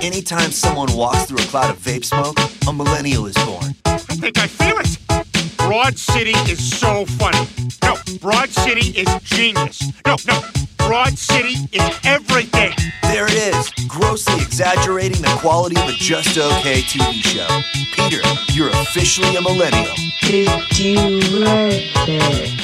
Anytime someone walks through a cloud of vape smoke, a millennial is born. I think I feel it. Broad City is so funny. No, Broad City is genius. No, Broad City is everything. There it is, grossly exaggerating the quality of a just okay TV show. Peter, you're officially a millennial. Did you like it?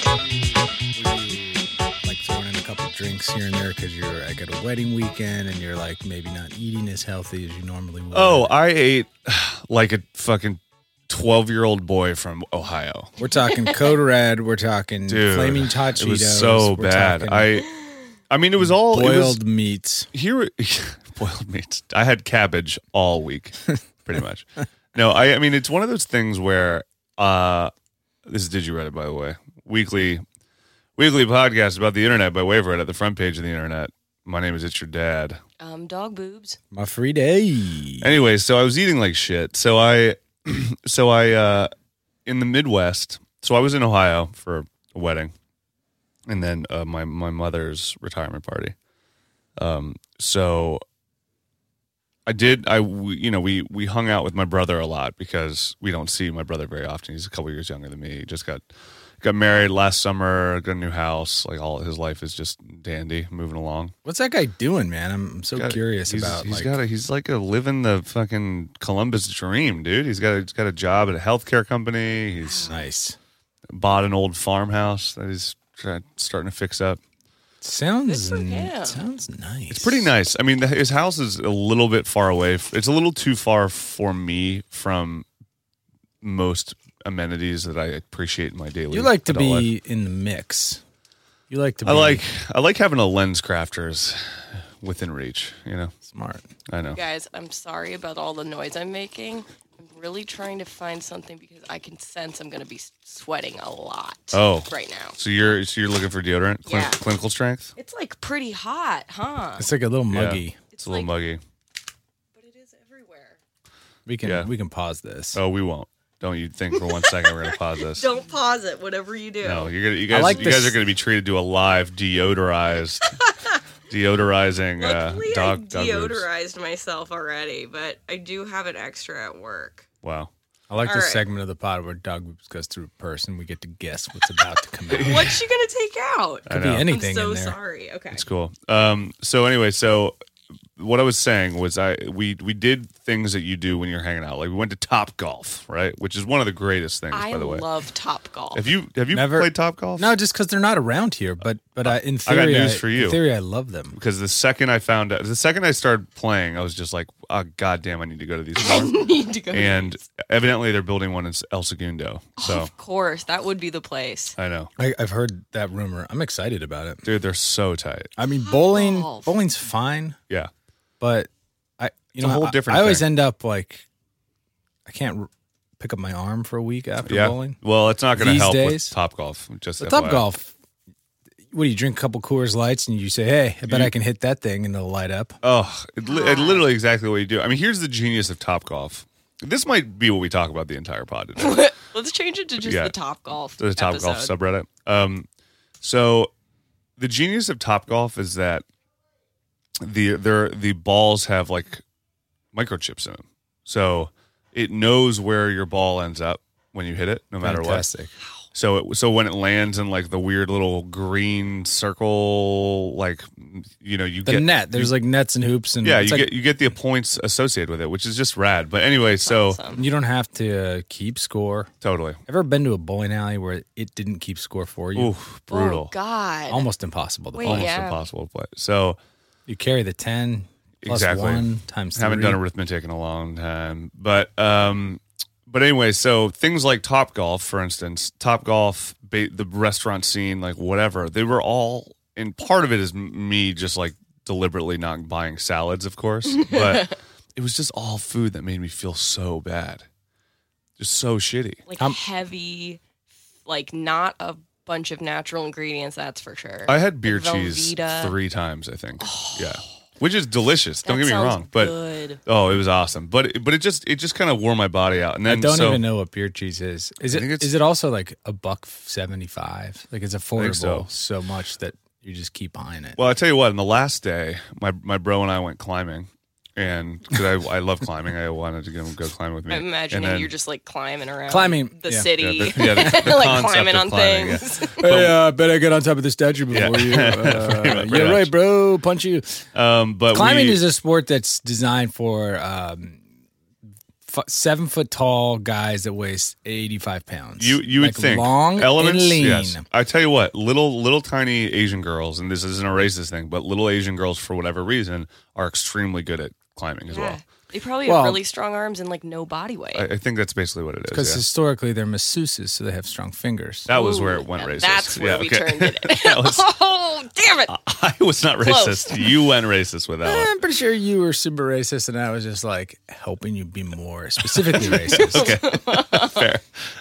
Like throwing in a couple drinks here and there because you're like at a wedding weekend and you're like maybe not eating as healthy as you normally would. Oh, I ate like a fucking 12-year-old boy from Ohio. We're talking Code Red. We're talking Dude, Flaming Hot Cheetos. It was so we're bad. talking I mean, it was all boiled meats. Here, boiled meats. I had cabbage all week, pretty much. No, I mean, it's one of those things where this is Did You Reddit, by the way, weekly podcast about the internet by Waverett at the front page of the internet. My name is It's Your Dad. Dog boobs. My free day. Anyway, so I was eating like shit. So I in the Midwest. So I was in Ohio for a wedding, and then my mother's retirement party. So we hung out with my brother a lot because we don't see my brother very often. He's a couple years younger than me. He just got married last summer, got a new house. Like all his life is just dandy, moving along. What's that guy doing, man? I'm so curious about. He's living the fucking Columbus dream, dude. He's got a job at a healthcare company. He's nice. Bought an old farmhouse that he's starting to fix up. Sounds nice. It's pretty nice. I mean, his house is a little bit far away. It's a little too far for me from most amenities that I appreciate in my daily. You like to be life. in the mix. You like to be. I like having a Lens Crafters within reach. You know, smart. I know. Guys, I'm sorry about all the noise I'm making. I'm really trying to find something because I can sense I'm going to be sweating a lot. Right now. So you're looking for deodorant, Yeah. clinical strength. It's like pretty hot, huh? It's like a little muggy. Yeah, it's a little muggy. But it is everywhere. We can pause this. Oh, we won't. Don't you think for 1 second we're gonna pause this? Don't pause it. Whatever you do. No, you guys are gonna be treated to a live deodorizing Luckily, dog. I deodorized myself already, but I do have an extra at work. Wow. I like All this right. segment of the pod where dog Whoops goes through a person. We get to guess what's about to come out. What's she gonna take out? Could be anything I'm so in there. sorry. Okay. It's cool. So anyway, what I was saying was we did things that you do when you're hanging out. Like we went to Top Golf, right? Which is one of the greatest things, by the way. I love Top Golf. Have you Never played Top Golf? No, just because they're not around here. But in I got theory, news for you. In theory, I love them. Because the second I started playing, I was just like, oh, goddamn, I need to go to these I more. need to go. And evidently they're building one in El Segundo. So Of course, that would be the place. I know. I've heard that rumor. I'm excited about it. Dude, they're so tight. I mean, Golf. bowling's fine, Yeah. but It's a whole different I always thing. end up like I can't pick up my arm for a week after Yeah. bowling. Well, it's not going to These help days? with Top Golf. Just But Top FYI. Golf, what do you drink? A couple Coors Lights and you say, "Hey, I bet I can hit that thing," and it'll light up. Oh, it literally exactly what you do. I mean, here's the genius of Top Golf. This might be what we talk about the entire pod today. Let's change it to just Yeah. the Top Golf. The Top Golf episode. subreddit. So the genius of Top Golf is that the balls have like microchips in them, so it knows where your ball ends up when you hit it, no matter Fantastic. what. So when it lands in like the weird little green circle, like you The get net. There's like nets and hoops, and yeah, it's like, you get the points associated with it, which is just rad. But anyway, so Awesome. you don't have to keep score. totally, Ever been to a bowling alley where it didn't keep score for you? oof, brutal, Oh, God. Almost impossible to Wait, play. almost yeah. impossible to play. So You carry the 10 plus exactly. 1 times 3. Haven't done arithmetic in a long time, but anyway, so things like Top Golf, for instance, Top Golf, the restaurant scene, like whatever, they were all. And part of it is me just like deliberately not buying salads, of course, but it was just all food that made me feel so bad, just so shitty. Like heavy, like not a bunch of natural ingredients, that's for sure. I had beer Like cheese Velveeta. 3 times, I think. Yeah. Which is delicious. Don't That get me sounds wrong, but good. oh, it was awesome. But it just kind of wore my body out. And I then don't even know what beer cheese is. Is I think it's- it also like $1.75? Like it's affordable so. so much that you just keep buying it. Well, I tell you what, on the last day, my bro and I went climbing, and because I love climbing, I wanted to go climbing with me. I'm imagining you're just like climbing around the city, the like climbing on climbing, things. Hey, better get on top of the statue before you. Yeah, right, bro. Punch you. But climbing is a sport that's designed for 7 foot tall guys that weigh 85 pounds. You would think long elements, and lean. Yes. I tell you what, little tiny Asian girls, and this isn't a racist thing, but little Asian girls for whatever reason are extremely good at climbing as well. They probably have really strong arms and like no body weight. I think that's basically what it is. Because historically they're masseuses, so they have strong fingers. That was where it went racist. That's where we turned it. Oh, damn it! I was not racist. Close. You went racist with that one. I'm pretty sure you were super racist, and I was just like helping you be more specifically racist. Okay, fair.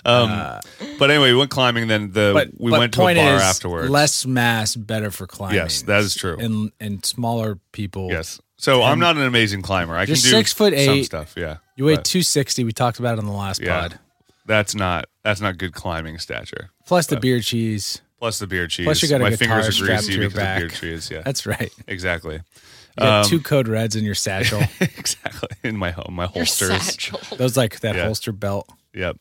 But anyway, we went climbing. Then we went to a bar afterwards. Less mass, better for climbing. Yes, that is true. And smaller people. Yes. So I'm not an amazing climber. I can do 6'8" some stuff. Yeah. You weigh 260. We talked about it on the last pod. That's not good climbing stature. Plus the beer cheese. Plus the beer cheese. Plus you got a My guitar fingers are strapped greasy to your because back. of beer cheese. Yeah. That's right. Exactly. You got 2 Code Reds in your satchel. Exactly. In my holsters. Your satchel. Those like that holster belt. Yep.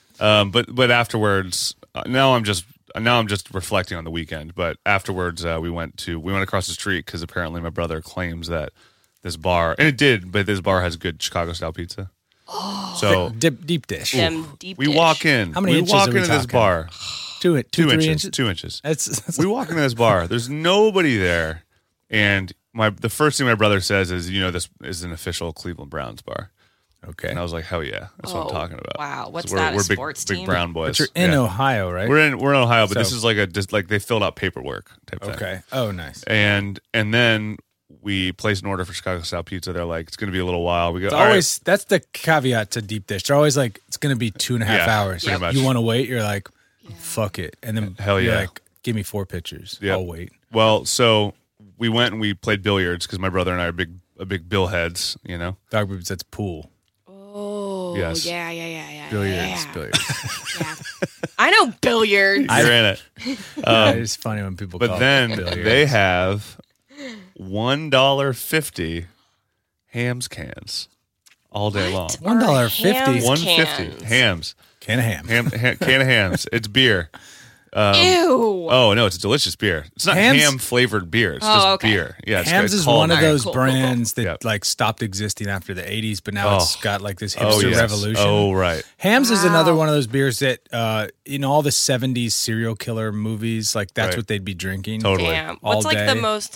But afterwards, now I'm just reflecting on the weekend. But afterwards, we went across the street because apparently my brother claims that this bar, and it did, but this bar has good Chicago style pizza. Oh, so deep dish. We walk in. How many inches walk are we into this talking? bar. 2 inches. inches. 2 inches. That's We walk into this bar. There's nobody there, and the first thing my brother says is, this is an official Cleveland Browns bar. okay. And I was like, hell yeah, that's what I'm talking about. Wow, what's We're that? We're A sports big team? Brown boys. But you're in Ohio, right? We're in Ohio, but So- this is like they filled out paperwork type thing. Okay. Oh, nice. And then we placed an order for Chicago style pizza. They're like, it's going to be a little while. We go, It's all right. always that's the caveat to deep dish. They're always like, it's going to be 2.5 hours. pretty much. You want to wait? You're like, fuck it. And then Hell you're yeah. like, give me 4 pitchers. Yep. I'll wait. Well, so we went and we played billiards because my brother and I are big bill heads, Dog boobs, that's pool. Oh, Yes. yeah. Billiards. Yeah. I know billiards. You're in it. It's funny when people But call then it billiards. they have $1.50 Hams cans all day long. $1.50. Hams $1.50 cans? Hams. Can of ham. Can of Hams. It's beer. Ew. Oh no, it's a delicious beer. It's not Hams- ham flavored beer. It's just okay. beer. Yeah, it's Hams it's is called- one of those Cool. brands that Yep. like stopped existing after the 80s, but now it's got like this hipster yes. revolution. Oh right. Hams is another one of those beers that in all the 70s serial killer movies, like that's Right. what they'd be drinking. Totally. Damn. all What's like the day. most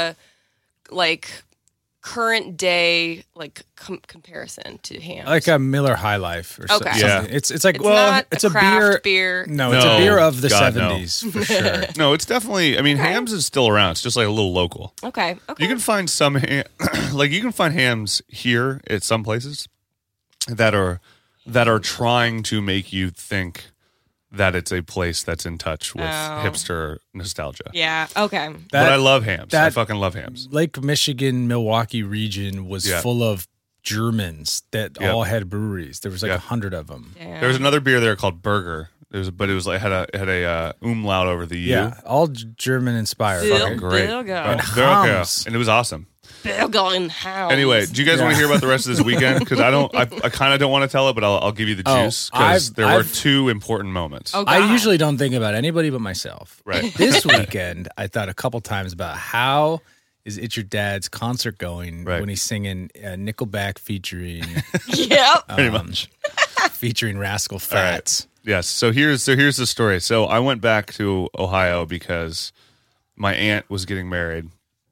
current day comparison to Hams? Like a Miller High Life or Okay. something. Yeah. It's like, It's well, not it's a a craft beer. beer. No, it's No, a beer of the God, no. 70s for sure. No, it's definitely. I mean, Hams is still around. It's just like a little local. Okay. You can find some, you can find Hams here at some places that are trying to make you think that it's a place that's in touch with hipster nostalgia. Yeah. Okay. But I love Hams. I that- fucking love Hams. Lake Michigan, Milwaukee region was Yeah. full of Germans that Yep. all had breweries. There was like Yep. 100 of them. Damn. There was another beer there called Burger. But it was like had a umlaut over the U. Yeah, all German inspired. Bill- Great. Burger. And Burger. Hams. And it was awesome. Burger and Hounds. Anyway, do you guys want to hear about the rest of this weekend? Because I kind of don't want to tell it, but I'll give you the Oh, juice because there were I've- 2 important moments. Oh, I God. usually don't think about anybody but myself. Right. This weekend, I thought a couple times about how is It's Your Dad's concert going Right. when he's singing Nickelback featuring Yep. Pretty much. featuring Rascal All right. Fats. Yes. So here's the story. So I went back to Ohio because my aunt was getting married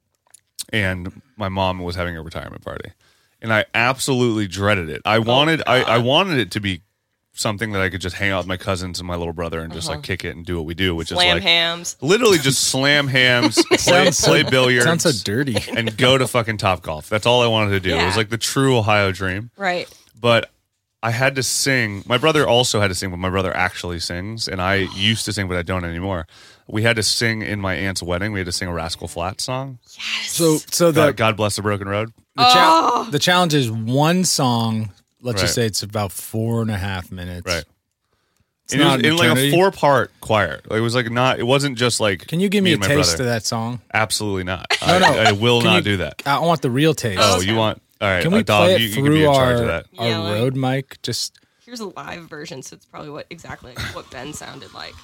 and my mom was having a retirement party. And I absolutely dreaded it. I wanted it to be something that I could just hang out with my cousins and my little brother and just like kick it and do what we do, which Slam is like Hams. literally just slam Hams, play billiards, Sounds so dirty. and go to fucking Topgolf. That's all I wanted to do. It was Yeah. like the true Ohio dream. Right. But I had to sing. My brother also had to sing, but my brother actually sings, and I used to sing, but I don't anymore. We had to sing in my aunt's wedding. We had to sing a Rascal Flatts song. So the God Bless the Broken Road. the challenge is one song. Let's just Right. say it's about 4.5 minutes. Right. It's And it not was in like a eternity. 4-part choir. Like, it was like not. It wasn't just like. Can you give me a and my taste brother. of that song? Absolutely not. No. I will Can not you- do that. I want the real taste. Oh, you want? All right, Can we Dom, play it you can be through in charge of our that. Yeah, like- Rode mic? Just Here's a live version, so it's probably what Ben sounded like.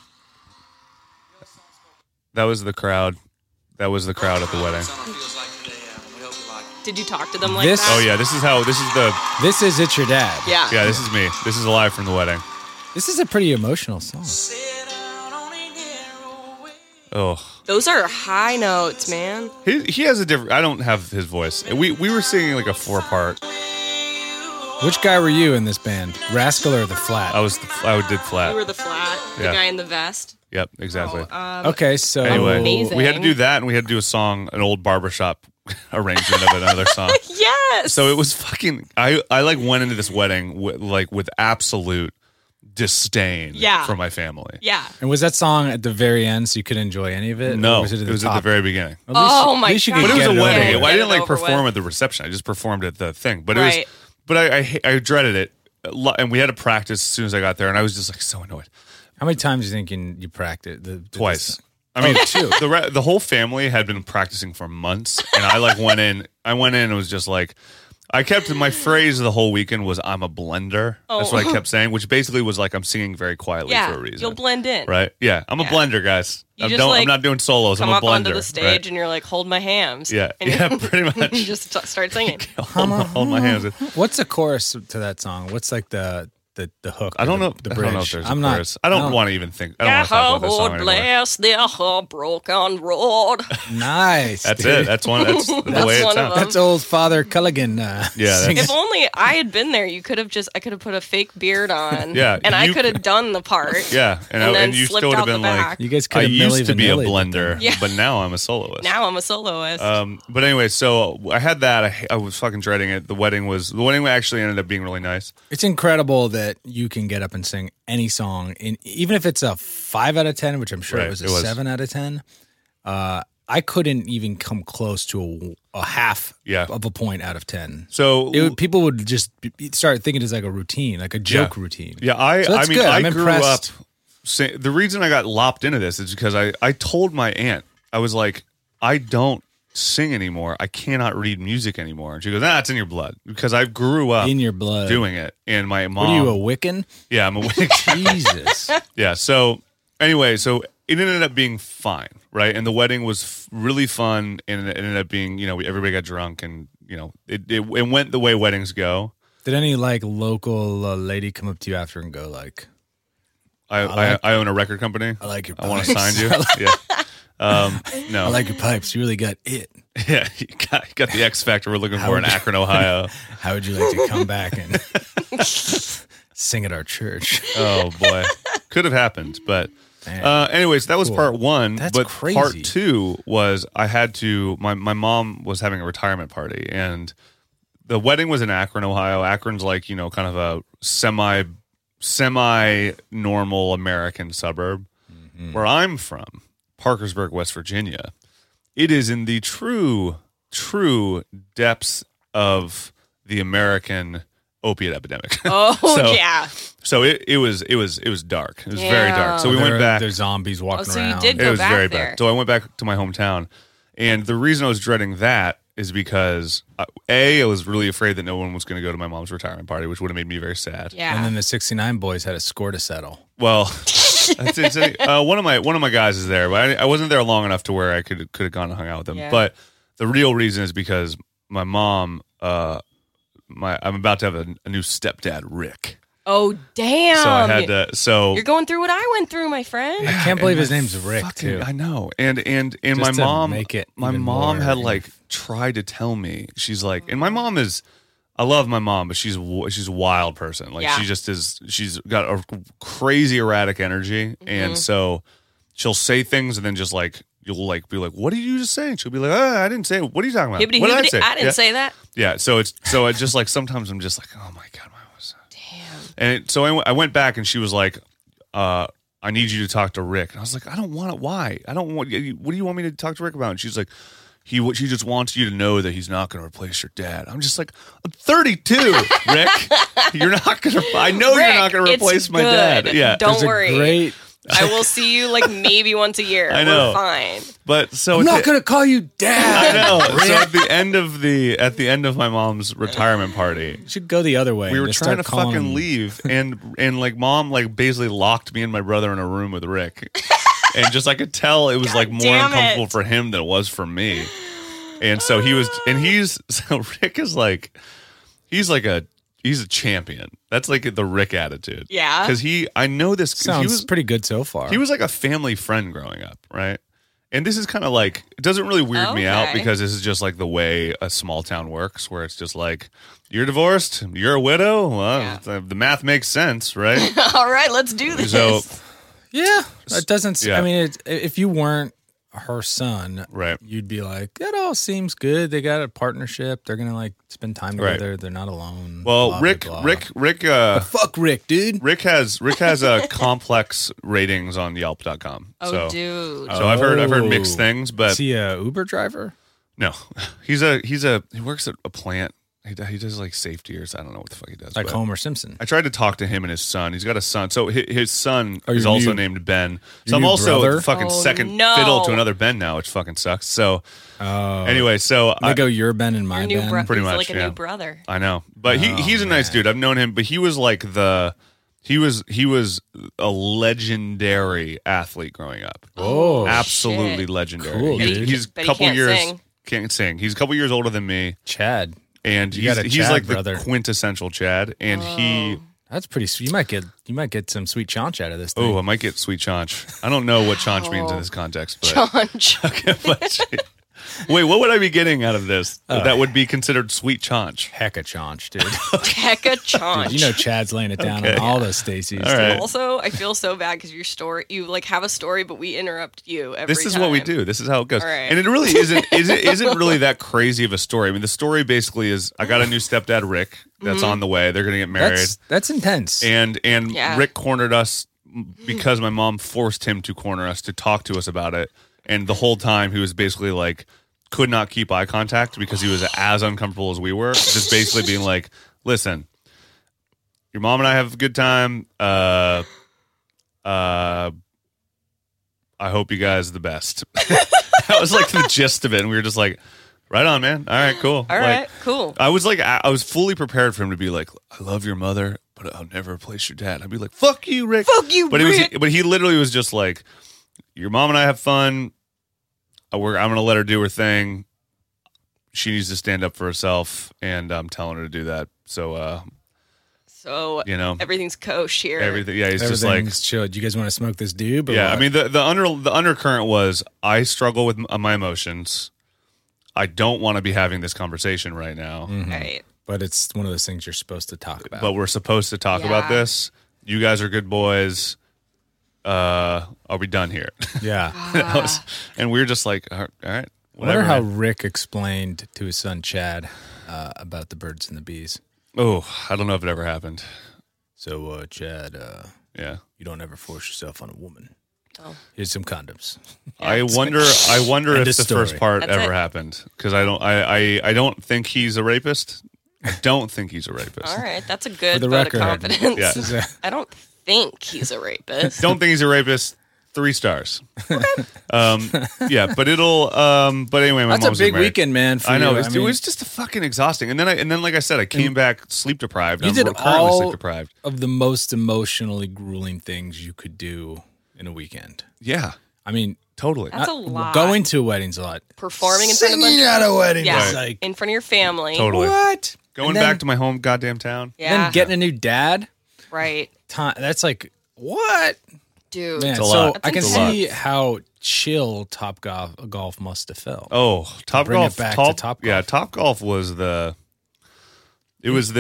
That was the crowd. That was the crowd at the wedding. Did you talk to them like This- that? Oh yeah, this is It's Your Dad. Yeah. Yeah, this is me. This is live from the wedding. this is a pretty emotional song. Oh, Those are high notes, man. he has a different. I don't have his voice. We were singing like a 4-part. Which guy were you in this band? Rascal or the Flat? I did flat. You were the flat, the Yeah. guy in the vest. Yep, exactly. Okay, so Anyway, Amazing. we had to do that, and we had to do a song, an old barbershop arrangement of another song. Yes. So it was fucking. I like went into this wedding with absolute disdain Yeah. for my family. Yeah. And was that song at the very end so you could enjoy any of it? No, Or was it at the top? at the very beginning. At least- Oh my at least you God. could But it was get a over wedding. with. I Get didn't it like over perform with. at the reception. I just performed at the thing. But Right. I dreaded it. And we had to practice as soon as I got there, and I was just like so annoyed. How many times do you think you practiced? Twice. I mean, the whole family had been practicing for months, and I like went in and was just like, I kept my phrase the whole weekend was "I'm a blender." That's what I kept saying, which basically was like I'm singing very quietly Yeah. for a reason. You'll blend in. Right? Yeah, I'm a Yeah. blender, guys. You I'm just, like, not doing solos. Come I'm a up blender. onto the stage right? and you're like, hold my hams. Yeah, And yeah, pretty much. you just start singing. hold my hands. What's the chorus to that song? What's like the hook? I don't know. The I bridge. don't know if there's a I'm not. chorus. I don't want to even think. I don't want to talk about this song anymore. bless their broken road. Nice. That's dude. it. That's one. That's the way it one of sounds. them. That's old Father Culligan. that's- singing. If only I had been there, I could have put a fake beard on. Yeah, And I you- could have done the part. Yeah, And then and you slipped still would have out the been like, back. You guys could I have used to be a Milli Vanilli, blender, Yeah. but now I'm a soloist. Now I'm a soloist. But anyway, so I had that. I was fucking dreading it. The wedding actually ended up being really nice. It's incredible that you can get up and sing any song, even if it's a 5 out of 10, which I'm sure Right, it was a it was. 7 out of 10. I couldn't even come close to a half Yeah. of a point out of 10. So People would just start thinking it's like a routine, like a joke routine. Yeah, So that's I mean, good. I I'm grew impressed. up. The reason I got lopped into this is because I told my aunt, I was like, I don't sing anymore. I cannot read music anymore. And she goes, it's in your blood. Because I grew up In your blood. doing it. And my mom. What are you, a Wiccan? Yeah, I'm a Wiccan. Jesus. Yeah. So anyway, so it ended up being fine, right? And the wedding was really fun, and it ended up being, everybody got drunk, and it went the way weddings go. Did any like local lady come up to you after and go like, I own a record company. I like your I want pipes. to sign you. Yeah. No. I like your pipes. You really got it. Yeah, you got the X Factor we're looking for in Akron, Ohio. How would you like to come back and sing at our church? Oh boy, could have happened, but Man. anyways, that was Cool. part one. That's but crazy. part two was I had to. My mom was having a retirement party, and the wedding was in Akron, Ohio. Akron's like kind of a semi normal American suburb. Where I'm from, Parkersburg, West Virginia. It is in the true depths of the American opiate epidemic. oh so- yeah. So it was dark. It was very dark. So we went back. There's zombies walking Oh, so you around. did It go was back very there. bad. So I went back to my hometown, and the reason I was dreading that is because I was really afraid that no one was going to go to my mom's retirement party, which would have made me very sad. Yeah. And then the 69 boys had a score to settle. Well, one of my guys is there, but I wasn't there long enough to where I could have gone and hung out with them. Yeah. But the real reason is because my mom, I'm about to have a new stepdad, Rick. oh damn. So I had to. So You're going through what I went through, my friend. I can't believe and his my name's Rick, fucking- too. I know. And my Just to mom make it my even mom more, had you like tried to tell me. She's like, and my mom is, I love my mom, but she's a wild person. Like Yeah. she just is. She's got a crazy erratic energy, and so she'll say things, and then just like you'll like be like, "What did you just say?" And she'll be like, "I didn't say it. What are you talking about? Hibbity, What did I hibbity. say?" I didn't Yeah. say that. Yeah. So I just like sometimes I'm just like, "Oh my god, my was." Damn. And so I went back, and she was like, "I need you to talk to Rick." And I was like, "I don't want it. Why? I don't want. What do you want me to talk to Rick about?" And she's like, she just wants you to know that he's not going to replace your dad. I'm just like, I'm 32, Rick. You're not going to. I know you're not going to Rick, replace it's my dad. good. Yeah. Don't There's worry. a great I will see you like maybe once a year. I know. We're fine. But so I'm not gonna call you dad. I know. So at the end of my mom's retirement party, You should go the other way. we and were just trying to start calling fucking him- leave, and like mom like basically locked me and my brother in a room with Rick, and just I could tell it was like more damn uncomfortable it. for him than it was for me, and so Rick is like he's a champion. That's like the Rick attitude. Yeah. because I know this. 'cause Sounds he was pretty good so far. He was like a family friend growing up, right? And this is kind of like, it doesn't really weird me out Okay. because this is just like the way a small town works, where it's just like, you're divorced, you're a widow. Well, Yeah. the math makes sense, right? All right, let's do this. So, Yeah, that doesn't. Yeah. I mean, if you weren't her son, right. you'd be like, that all seems good. They got a partnership. They're gonna like spend time Right. together. They're not alone. Well, blah, Rick, blah, blah. Rick, Fuck Rick, dude. Rick has complex ratings on Yelp.com. Oh, so, dude. So I've heard Oh. mixed things, but Is he a Uber driver? no, he works at a plant. He does like safety or I don't know what the fuck he does. Like but- Homer Simpson. I tried to talk to him and his son. He's got a son. So his son Oh, is your also new- named Ben. So your I'm new also brother? fucking Oh, second no. fiddle to another Ben now, which fucking sucks. So Oh, anyway, so they go your Ben and my Your new Ben. brother. Pretty He's much, like a yeah. new brother. I know, but he's a nice man. dude. I've known him, but he was like he was a legendary athlete growing up. Oh, Absolutely shit. legendary. Cool, He's, dude. he's a But he couple can't years sing. can't sing. He's a couple years older than me, Chad. and You got a he's Chad like brother. the quintessential Chad. And he. That's pretty sweet. You might get some sweet chaunch out of this thing. Oh, I might get sweet chaunch. I don't know what chaunch means in this context, but Chaunch. wait, what would I be getting out of this Oh. that would be considered sweet chaunch? Hecka chaunch, dude. Hecka chaunch. Dude, you know Chad's laying it down Okay. on all those Stacy's. All right. Also, I feel so bad because you like have a story, but we interrupt you every This is time. what we do. This is how it goes. All right. And it really isn't really that crazy of a story. I mean, the story basically is I got a new stepdad, Rick, that's on the way. They're going to get married. That's intense. And Yeah. Rick cornered us because my mom forced him to corner us to talk to us about it. And the whole time he was basically like, could not keep eye contact because he was as uncomfortable as we were. Just basically being like, listen, your mom and I have a good time. I hope you guys are the best. That was like the gist of it. And we were just like, right on, man. All right, cool. All right, cool. I was fully prepared for him to be like, I love your mother, but I'll never replace your dad. I'd be like, fuck you, Rick. Fuck you, Rick. But he literally was just like, your mom and I have fun. I'm going to let her do her thing. She needs to stand up for herself, and I'm telling her to do that. So, So you know, everything's kosher here. everything. Yeah, he's just like, Everything's chill. Do you guys want to smoke this dude? Or yeah. what? I mean, the undercurrent was I struggle with my emotions. I don't want to be having this conversation right now, Right. but it's one of those things you're supposed to talk about. but we're supposed to talk about Yeah. this. You guys are good boys. Are we done here? yeah. And we were just like, all right, I whatever. wonder how man. Rick explained to his son Chad about the birds and the bees. Oh, I don't know if it ever happened. So, Chad, Yeah, you don't ever force yourself on a woman. Oh. Here's some condoms. I wonder End if of the story. first part That's ever it. happened because I don't think he's a rapist. I don't think he's a rapist. All right. That's a good For the vote record, of confidence. Yeah. I don't think he's a rapist. Don't think he's a rapist. 3 stars. Yeah, but it'll. But anyway, my That's a mom's big getting married. weekend, man. For I know you. it was just a fucking exhausting, and then like I said, I came back sleep deprived. You I'm did currently all sleep deprived. of the most emotionally grueling things you could do in a weekend. Yeah, I mean, totally. That's a lot. going to weddings a lot. Performing in front of a bunch Singing at a wedding. Yeah. is like, in front of your family. Totally. what? Going And then- back to my home goddamn town. Yeah. Then getting a new dad. right. That's like, what? Dude. Man, a so lot. I can That's see how chill Top Golf must have felt. Oh, Top Bring it Golf. back to Top Yeah, Golf. Top Golf was the. It was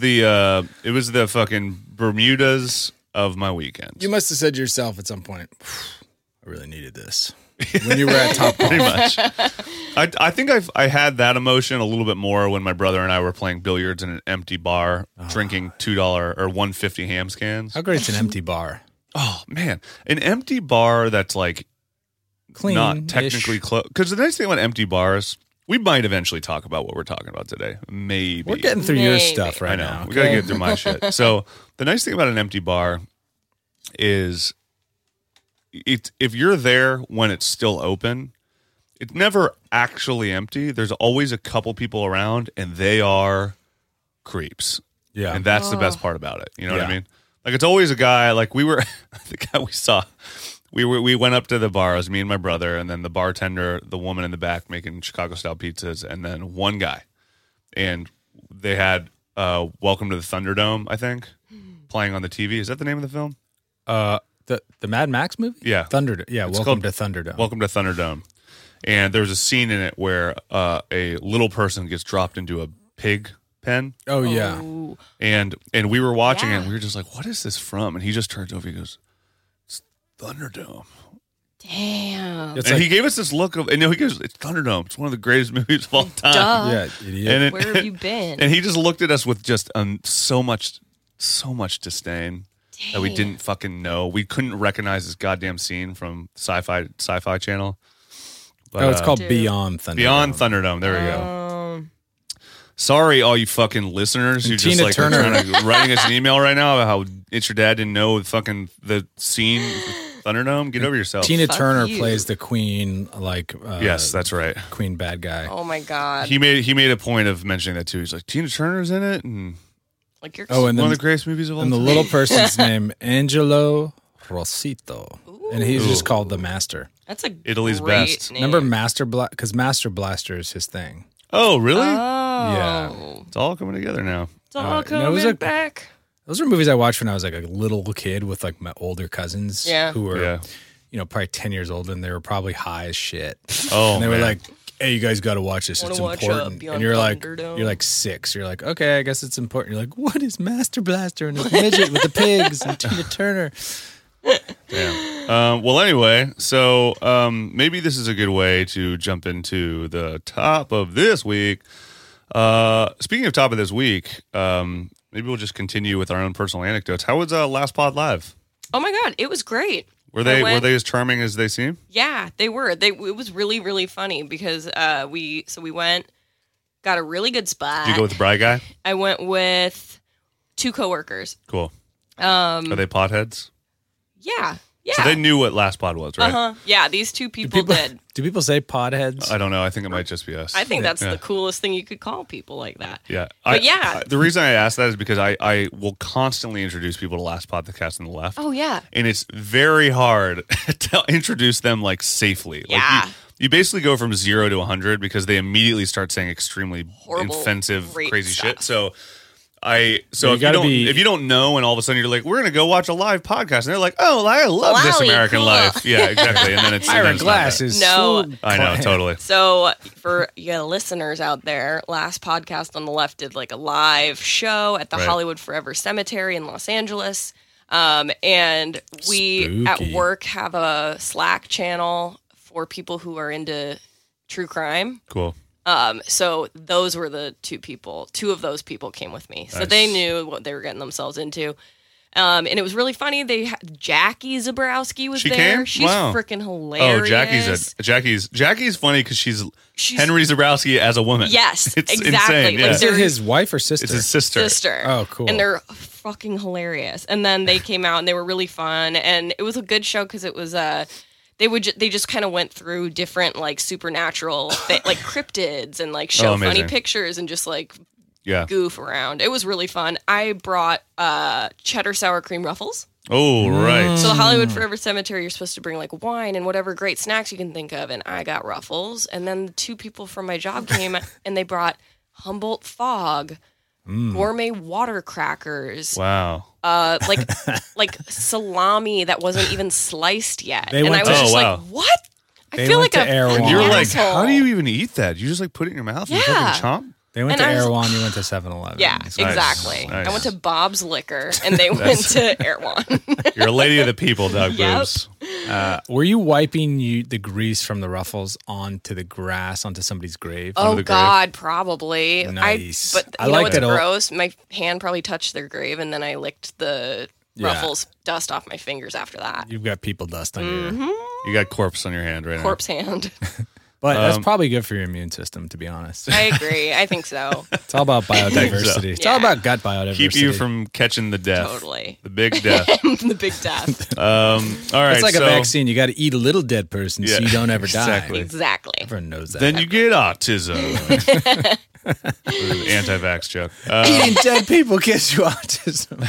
the fucking Bermudas of my weekend. You must have said to yourself at some point, I really needed this. When you were at Top Golf. Pretty much. I think I had that emotion a little bit more when my brother and I were playing billiards in an empty bar, drinking $2 or $1.50 ham cans. How great's an empty bar? Oh man, an empty bar that's like Clean. not technically close. Because the nice thing about empty bars, we might eventually talk about what we're talking about today. Maybe We're getting through your Maybe. stuff right I know. now. We gotta okay? get through my shit. So the nice thing about an empty bar is if you're there when it's still open, it's never actually empty. There's always a couple people around, and they are creeps. Yeah. And that's the best part about it. You know what I mean? Like, it's always a guy, like we were, the guy we saw, we went up to the bar. It was me and my brother, and then the bartender, the woman in the back making Chicago-style pizzas, and then one guy. And they had Welcome to the Thunderdome, I think, playing on the TV. Is that the name of the film? The Mad Max movie? Yeah. Thunderdome. Yeah, Welcome to Thunderdome. Welcome to Thunderdome. And there's a scene in it where a little person gets dropped into a pig pen. Oh, yeah. And we were watching it, and we were just like, what is this from? And he just turns over, he goes, it's Thunderdome. Damn. It's And he gave us this look of, and he goes, it's Thunderdome. It's one of the greatest movies of all time. Duh. Yeah, idiot. And Where have you been? And he just looked at us with just so much disdain that we didn't fucking know. We couldn't recognize this goddamn scene from Sci-Fi Channel. But, it's called Beyond Thunderdome. Beyond Thunderdome. There we go. Sorry, all you fucking listeners who just Tina like Turner. are trying to writing us an email right now about how it's your dad didn't know the scene with Thunderdome. Get over yourself. Tina Fuck Turner you. plays the queen, yes, that's right. queen bad guy. Oh my god. He made a point of mentioning that too. He's like, Tina Turner's in it, and Like you're Oh, and one then of the greatest movies of all and the time. little person's name Angelo Rosito, and he's just called the Master. that's a Italy's great best. name. Remember Master Blaster? Because Master Blaster is his thing. Oh, really? Yeah. It's all coming together now. It's all it coming was a- back. Those are movies I watched when I was like a little kid with like my older cousins Yeah. who were, Yeah. probably 10 years old, and they were probably high as shit. Oh, And they were man. like, hey, you guys got to watch this. Wanna It's watch, important. Beyond And you're like Thunderdome? 6. You're like, okay, I guess it's important. You're like, what is Master Blaster and his midget with the pigs and Tina Turner? Damn. Well, anyway, so maybe this is a good way to jump into the top of this week. Speaking of top of this week, maybe we'll just continue with our own personal anecdotes. How was Last Pod Live? Oh my god, it was great. Were they as charming as they seem? Yeah, they were. It was really, really funny because we went, got a really good spot. Did you go with the Bry guy? I went with 2 coworkers. Cool. Are they potheads? Yeah. So they knew what Last Pod was, right? Uh-huh. Yeah, these 2 people did. Do people say podheads? I don't know. I think it might just be us. I think that's Yeah. the coolest thing you could call people like that. Yeah. But yeah. The reason I asked that is because I will constantly introduce people to Last Podcast on the Left. Oh, yeah. And it's very hard to introduce them like safely. Yeah. Like you basically go from 0 to 100 because they immediately start saying extremely Horrible, offensive, rape crazy stuff. shit. So you if you don't know, and all of a sudden you're like, we're gonna go watch a live podcast, and they're like, oh, I love This Wowie, American cool. Life. Yeah, exactly. And then it's and then Ira it's not Glass that. is No. food I know, client. totally. So for you listeners out there, Last Podcast on the Left did like a live show at the Right. Hollywood Forever Cemetery in Los Angeles. And we at Spooky. work have a Slack channel for people who are into true crime. Cool. So those were the 2 of those people came with me. So Nice. they knew what they were getting themselves into. And it was really funny. Jackie Zabrowski was She there. came? She's Wow. freaking Oh, hilarious. Jackie's funny because she's She's- Henry Zabrowski as a woman. Yes, it's exactly. insane. Yeah. Like, Is it his wife or sister? It's his sister. sister. Oh, cool. And they're fucking hilarious. And then they came out and they were really fun. And it was a good show because it was they just kind of went through different like supernatural like cryptids and like show funny amazing. pictures and just like Yeah. goof around. It was really fun. I brought cheddar sour cream ruffles. Oh, right. So the Hollywood Forever Cemetery, you're supposed to bring like wine and whatever great snacks you can think of, and I got ruffles. And then the 2 people from my job came and they brought Humboldt Fog, gourmet water crackers, Wow. like salami that wasn't even sliced yet. They and I went was to- just Oh, wow. like, what? I They feel went like to a Erewhon. freaking You're like, asshole. how do you even eat that? You just like put it in your mouth and Yeah. fucking chomp? They went And to I was- Erewhon, you went to 7-Eleven. Yeah, Nice. exactly. Nice. I went to Bob's Liquor and they went to Erewhon. You're a lady of the people, Doug Yep. Boobs. Were you wiping the grease from the ruffles onto the grass, onto somebody's grave? Oh the grave? God, probably. Nice. But I you know like what's that. gross? My hand probably touched their grave, and then I licked the Yeah. ruffles dust off my fingers after that. You've got people dust on your. You got corpse on your hand right Corpse hand. But that's probably good for your immune system, to be honest. I agree. I think so. It's all about biodiversity. It's all about gut biodiversity. Keep you from catching the death. Totally. The big death. The big death. All right. It's like a vaccine. You got to eat a little dead person so you don't ever exactly. die. Exactly. Everyone knows that. Then you get autism. Anti-vax joke. Eating dead people gives you autism.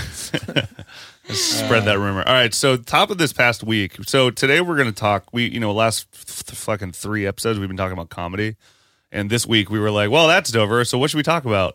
Spread that rumor. All right. So top of this past week. So today we're going to talk. Last fucking 3 episodes we've been talking about comedy, and this week we were like, well, that's over. So what should we talk about?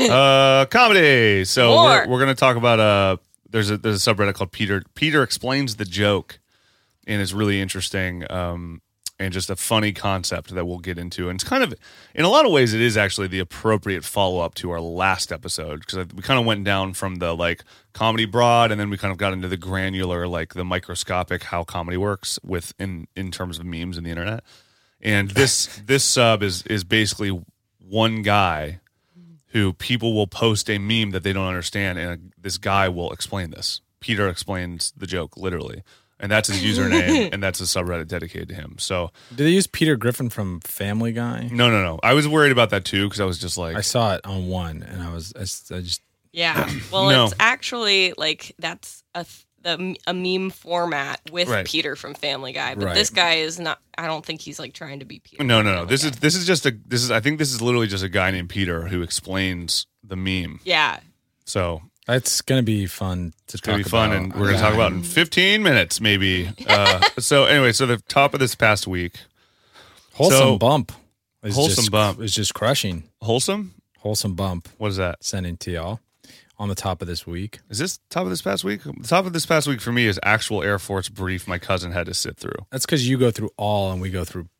Comedy. So we're going to talk about there's a subreddit called Peter Explains the Joke, and it's really interesting. And just a funny concept that we'll get into. And it's kind of, in a lot of ways, it is actually the appropriate follow-up to our last episode, because we kind of went down from the like comedy broad, and then we kind of got into the granular, like the microscopic how comedy works in terms of memes and the internet. And this sub is basically one guy who people will post a meme that they don't understand, and this guy will explain this. Peter Explains the Joke, literally. And that's his username, and that's a subreddit dedicated to him. So, did they use Peter Griffin from Family Guy? No. I was worried about that too, because I was just like, I saw it on one, and I just Yeah. Well, No. it's actually like that's a meme format with Peter from Family Guy, but this guy is not. I don't think he's like trying to be Peter. No. This is I think this is literally just a guy named Peter who explains the meme. Yeah. So it's gonna be fun to talk about. It's gonna be fun, and we're gonna talk about it in 15 minutes, maybe. So anyway, so the top of this past week, Wholesome Bump. Bump is just crushing. Wholesome Bump. What is that? Sending to y'all on the top of this week. Is this top of this past week? The top of this past week for me is actual Air Force brief my cousin had to sit through. That's because you go through all, and we go through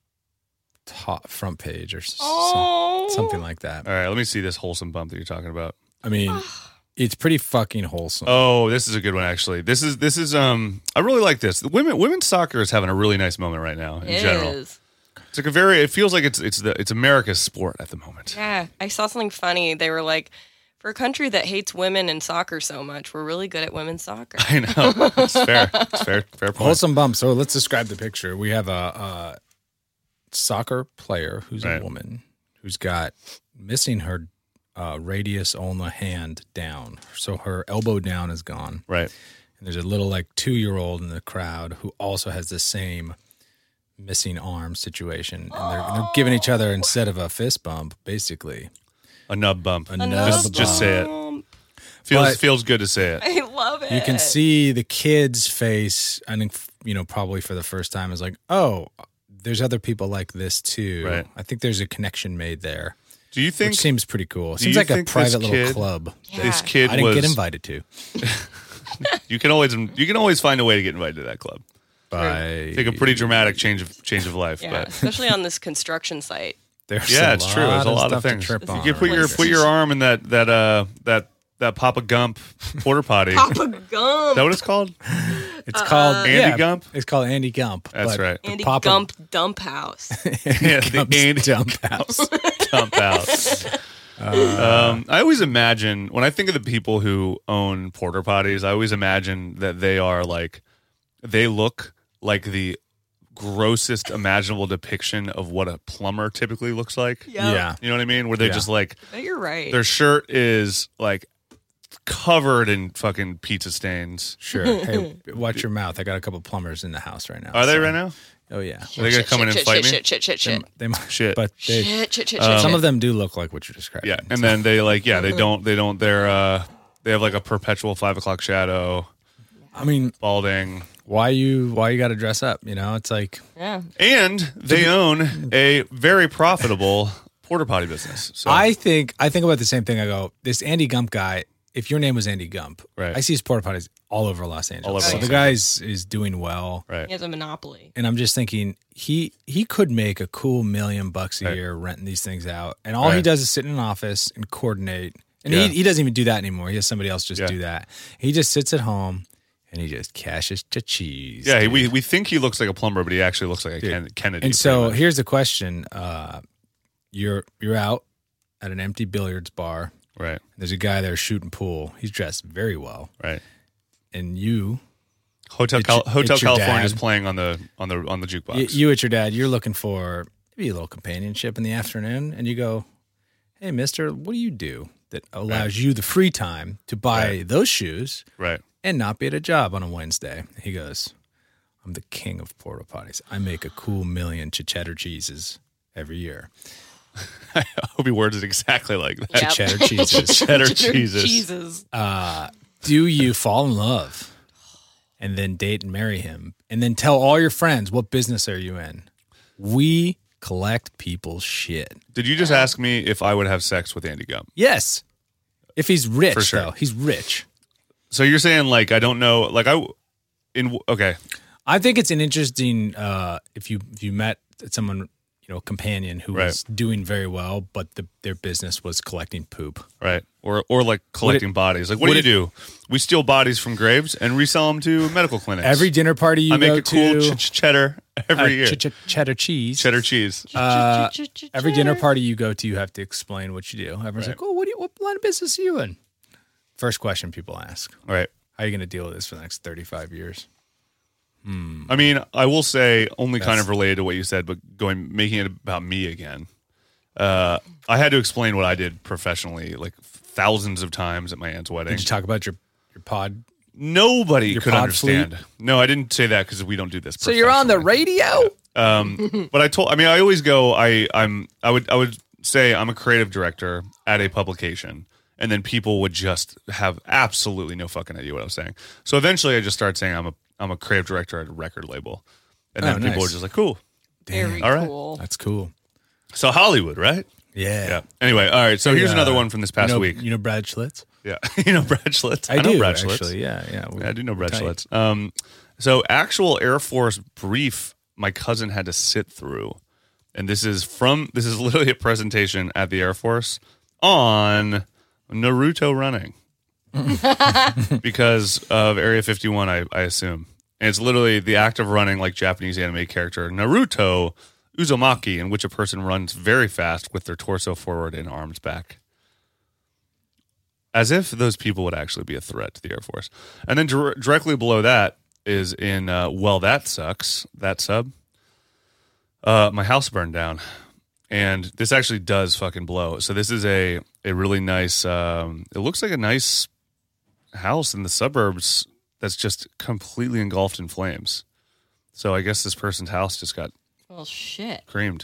top front page or something like that. All right, let me see this Wholesome Bump that you're talking about. I mean. It's pretty fucking wholesome. Oh, this is a good one actually. This is I really like this. Women's soccer is having a really nice moment right now in general. It's like it feels like it's America's sport at the moment. Yeah, I saw something funny. They were like, for a country that hates women in soccer so much, we're really good at women's soccer. I know. It's fair. It's fair point. Wholesome Bump. So let's describe the picture. We have a soccer player who's a woman who's got missing her radius on the hand down, so her elbow down is gone. Right. And there's a little like 2-year-old in the crowd who also has the same missing arm situation, and they're giving each other, instead of a fist bump, basically a nub bump. Just say it. Feels good to say it. I love it. You can see the kid's face. I think probably for the first time is like, oh, there's other people like this too. Right. I think there's a connection made there. Do you think? Which seems pretty cool. Seems like a private little club. Yeah. This kid I didn't get invited to. You can always find a way to get invited to that club. By Take a pretty dramatic change of life. Yeah, but especially on this construction site. it's true. There's a lot of things. trip on. You can put your arm in that Papa Gump porta potty. Papa Gump. Is that what it's called? It's called Andy Gump? It's called Andy Gump. That's right. Andy Papa Gump Dump House. Yeah, the Andy Dump House. Dump House. I always imagine, when I think of the people who own porta potties, I always imagine that they look like the grossest imaginable depiction of what a plumber typically looks like. Yeah. You know what I mean? Where they're just like, No, you're right. their shirt is like covered in fucking pizza stains. Sure. Hey, watch your mouth. I got a couple plumbers in the house right now. Are they right now? Oh yeah. Are they gonna come in and fight me? Shit. They might, Shit. but they, Shit. some of them do look like what you described. Yeah, and then they they have like a perpetual 5 o'clock shadow, I mean, balding. why you got to dress up? It's like Yeah. And they own a very profitable porta potty business. So I think about the same thing. I go, this Andy Gump guy. If your name was Andy Gump, Right. I see his porta potties all over Los Angeles. All over so Los the guy is doing well, right. He has a monopoly. and I'm just thinking he could make a cool $1 million a year renting these things out, and all he Right. does is sit in an office and coordinate. And Yeah. he doesn't even do that anymore. He has somebody else just Yeah. do that. He just sits at home and he just cashes to cheese. Yeah, dude. we think he looks like a plumber, but he actually looks like a Kennedy. And so pretty much. here's the question: you're out at an empty billiards bar. Right, There's a guy there shooting pool. He's dressed very well, right. and you, Hotel It's your California is dad. playing on the jukebox. you at your dad, you're looking for give you a little companionship in the afternoon. And you go, hey, mister, what do you do that allows you the free time to buy those shoes and not be at a job on a Wednesday? He goes, I'm the king of porta potties. I make a cool million cheddar cheeses every year. I hope he words it exactly like that. Yep. Cheddar cheeses. Cheddar cheeses. Jesus. Do you fall in love and then date and marry him and then tell all your friends, what business are you in? We collect people's shit. Did you just ask me if I would have sex with Andy Gum? Yes. If he's rich, For sure. though. He's rich. So you're saying like, I don't know, like okay. I think it's an interesting, if you met someone, companion who was doing very well, but their business was collecting poop. Right. Or like collecting bodies. Like, what do? We steal bodies from graves and resell them to medical clinics. Every dinner party you I make go a cool to, cheddar every year. cheddar cheese. Cheddar cheese. Every dinner party you go to, you have to explain what you do. Everyone's like, "Oh, what line of business are you in?" First question people ask. All right. How are you going to deal with this for the next 35 years? I mean, I will say only kind of related to what you said, but making it about me again. I had to explain what I did professionally, like thousands of times at my aunt's wedding. Did you talk about your pod? Nobody Your could pod understand. fleet? No, I didn't say that because we don't do this. So you're on the radio? But I always go. I would say I'm a creative director at a publication, and then people would just have absolutely no fucking idea what I was saying. So eventually, I just started saying I'm a creative director at a record label, and then people were just like, "Cool, Very all right. cool. That's cool. So Hollywood, right?" Yeah. Yeah. Anyway, all right. So here's another one from this past week. You know Brad Schlitz? Yeah, you know Brad Schlitz. I know do, Brad Schlitz. actually. Yeah. Yeah, I do know Brad tight. Schlitz. So actual Air Force brief my cousin had to sit through, and this is literally a presentation at the Air Force on Naruto running because of Area 51, I assume. And it's literally the act of running like Japanese anime character Naruto Uzumaki, in which a person runs very fast with their torso forward and arms back. As if those people would actually be a threat to the Air Force. And then directly below that is in, well, that sucks, that sub. My house burned down. And this actually does fucking blow. So this is a really nice, it looks like a nice house in the suburbs that's just completely engulfed in flames. So I guess this person's house just got Well, shit. creamed.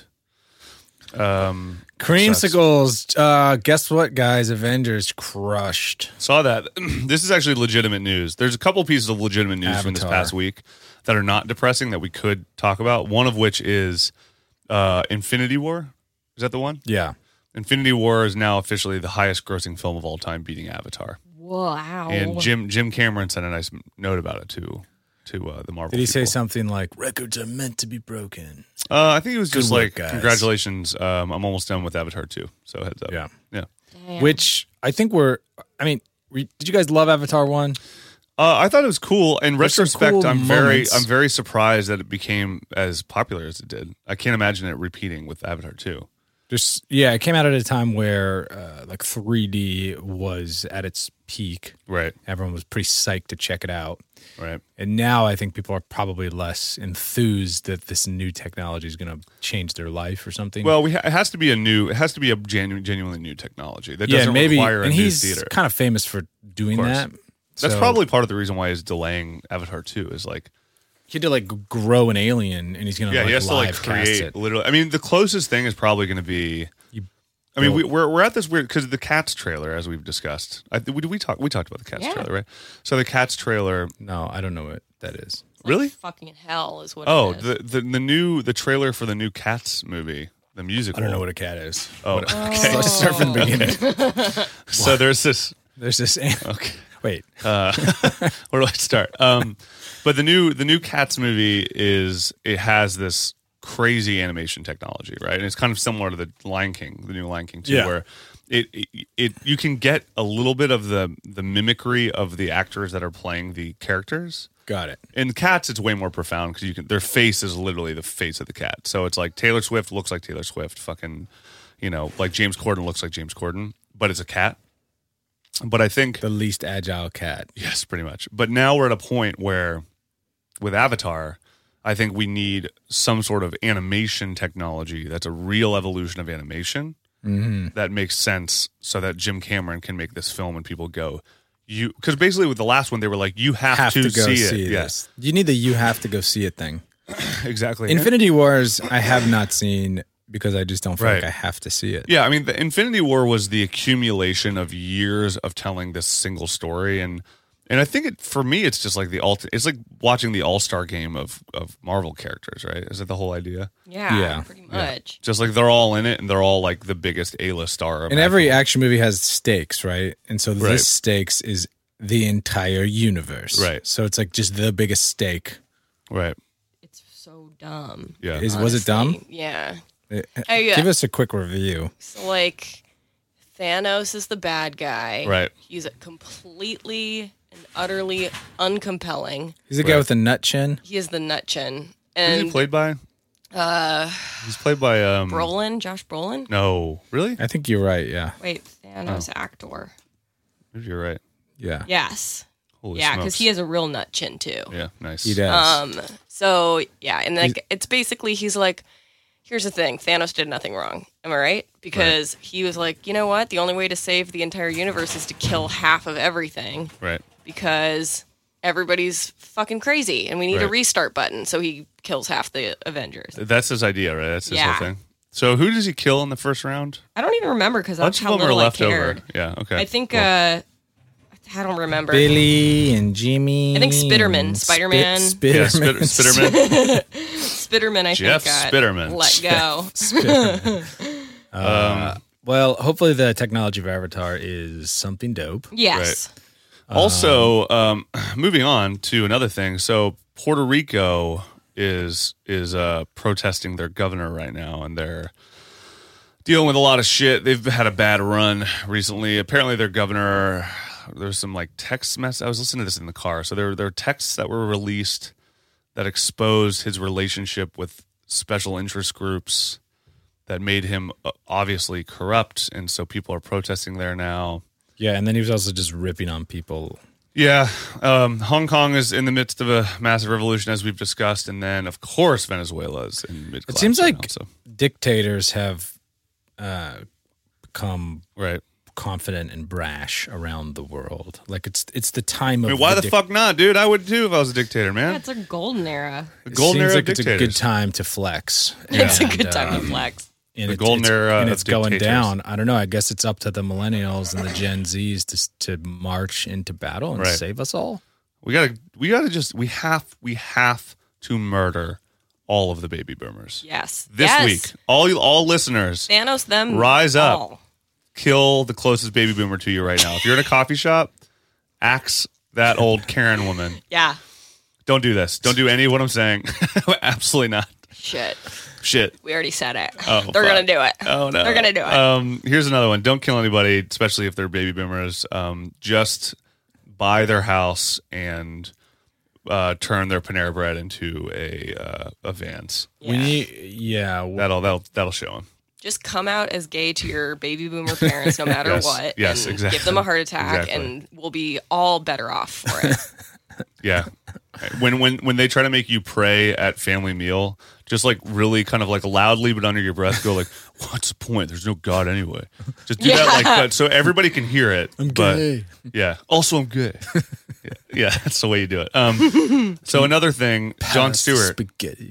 Creamsicles. Guess what, guys? Avengers crushed. Saw that. This is actually legitimate news. There's a couple pieces of legitimate news from this Avatar. past week that are not depressing that we could talk about. One of which is Infinity War. Is that the one? Yeah. Infinity War is now officially the highest grossing film of all time, beating Avatar. Wow. And Jim Cameron sent a nice note about it to the Marvel. Did he say people. something like, records are meant to be broken? I think it was just Good work, like, guys. congratulations. I'm almost done with Avatar 2. So heads up. Yeah. Yeah. Damn. Which I think did you guys love Avatar 1? I thought it was cool. In There's some retrospect, cool I'm moments. very surprised that it became as popular as it did. I can't imagine it repeating with Avatar 2. It came out at a time where 3D was at its peak. Right. Everyone was pretty psyched to check it out. Right. And now I think people are probably less enthused that this new technology is going to change their life or something. Well, it has to be a genuinely new technology that doesn't maybe. require a and new he's theater. kind of famous for doing course. that. That's So probably part of the reason why he's delaying Avatar 2 is like, he had to grow an alien, and he's going he to has to live cast create it. literally. I mean, the closest thing is probably going to be. I mean, we're at this weird because the Cats trailer, as we've discussed. We talked about the Cats trailer, right? So the Cats trailer. No, I don't know what that is. Really? Fucking hell is what Oh, it is. the trailer for the new Cats movie, the musical. I don't know what a cat is. Oh, Okay. Let's start from the beginning. So there's this. There's this. Okay. Wait. Where do I start? But the new Cats movie it has this crazy animation technology, right? And it's kind of similar to the Lion King, the new Lion King too, Yeah. where it you can get a little bit of the mimicry of the actors that are playing the characters. Got it. In Cats, it's way more profound because their face is literally the face of the cat. So it's like Taylor Swift looks like Taylor Swift, fucking, like James Corden looks like James Corden, but it's a cat. But I think The least agile cat. yes, pretty much. But now we're at a point where, with Avatar, I think we need some sort of animation technology that's a real evolution of animation that makes sense, so that Jim Cameron can make this film and people go, because basically with the last one they were like, you have to go see see it. this. Yes, You need the you have to go see it thing. exactly. Infinity Wars, I have not seen because I just don't feel Right. like I have to see it. Yeah, I mean, the Infinity War was the accumulation of years of telling this single story, and I think for me, it's just like it's like watching the All-Star game of Marvel characters, right? Is that the whole idea? Yeah, pretty much. Just like they're all in it, and they're all like the biggest A-list star. And every action movie has stakes, right? And so Right. this stakes is the entire universe. Right. So it's like just the biggest stake. right? It's so dumb. Yeah, Was it dumb? honestly. Yeah. Give us a quick review. So, like, Thanos is the bad guy. Right. He's completely and utterly uncompelling. He's the guy with the nut chin. He is the nut chin. Who's And he played by? He's played by Brolin, Josh Brolin? No, really? I think you're right. Yeah. Wait, Thanos actor. Maybe you're right. Yeah. Yes. Holy Yeah, smokes. because he has a real nut chin, too. Yeah, nice. He does. So, yeah, and like it's basically, he's like, here's the thing, Thanos did nothing wrong. Am I right? Because he was like, you know what? The only way to save the entire universe is to kill half of everything Right. because everybody's fucking crazy and we need a Right. restart button. So he kills half the Avengers. That's his idea, right? That's his Yeah. whole thing. So who does he kill in the first round? I don't even remember because A that's bunch of how them are little I left cared. over. Yeah, okay. I think, Cool. I don't remember. Billy and Jimmy. I think Spiderman, and Spider-Man. yeah, Spiderman. Spiderman, I Jeff think, got Spiderman. let go. Well, hopefully the technology of Avatar is something dope. Yes. Also, moving on to another thing. So Puerto Rico is protesting their governor right now, and they're dealing with a lot of shit. They've had a bad run recently. Apparently, their governor. There's some like text mess. I was listening to this in the car. So there are texts that were released that exposed his relationship with special interest groups that made him obviously corrupt, and so people are protesting there now. Yeah, and then he was also just ripping on people. Yeah, Hong Kong is in the midst of a massive revolution, as we've discussed, and then of course Venezuela's in mid. It seems like now, so. dictators have become Right. confident and brash around the world. Like it's the time of. I mean, why the fuck not, dude? I would too if I was a dictator, man. That's a golden era. The It golden seems era like of it's a good dictators. time to flex. It's a And, good time to flex. And The golden era and of it's going dictators. down. I don't know. I guess it's up to the millennials and the Gen Zs to march into battle and Right. save us all. We have to murder all of the baby boomers Yes. this Yes. week. All listeners, Thanos them. Rise up. all. kill the closest baby boomer to you right now. If you're in a coffee shop, axe that old Karen woman. Yeah. Don't do this. Don't do any of what I'm saying. Absolutely not. Shit. Shit. We already said it. Oh, They're fuck. gonna do it. Oh no. They're gonna do it. Here's another one. Don't kill anybody, especially if they're baby boomers. Just buy their house and turn their Panera Bread into a Vans. We need, yeah. That'll show them. Just come out as gay to your baby boomer parents, no matter Yes. what. Yes, and exactly. Give them a heart attack, Exactly. and we'll be all better off for it. Yeah. When they try to make you pray at family meal, just like really kind of like loudly but under your breath, go like, "What's the point? There's no God anyway." Just do that, like, but so everybody can hear it. I'm but, gay. Yeah. Also, I'm gay. yeah, that's the way you do it. So another thing, Jon Stewart. Spaghetti.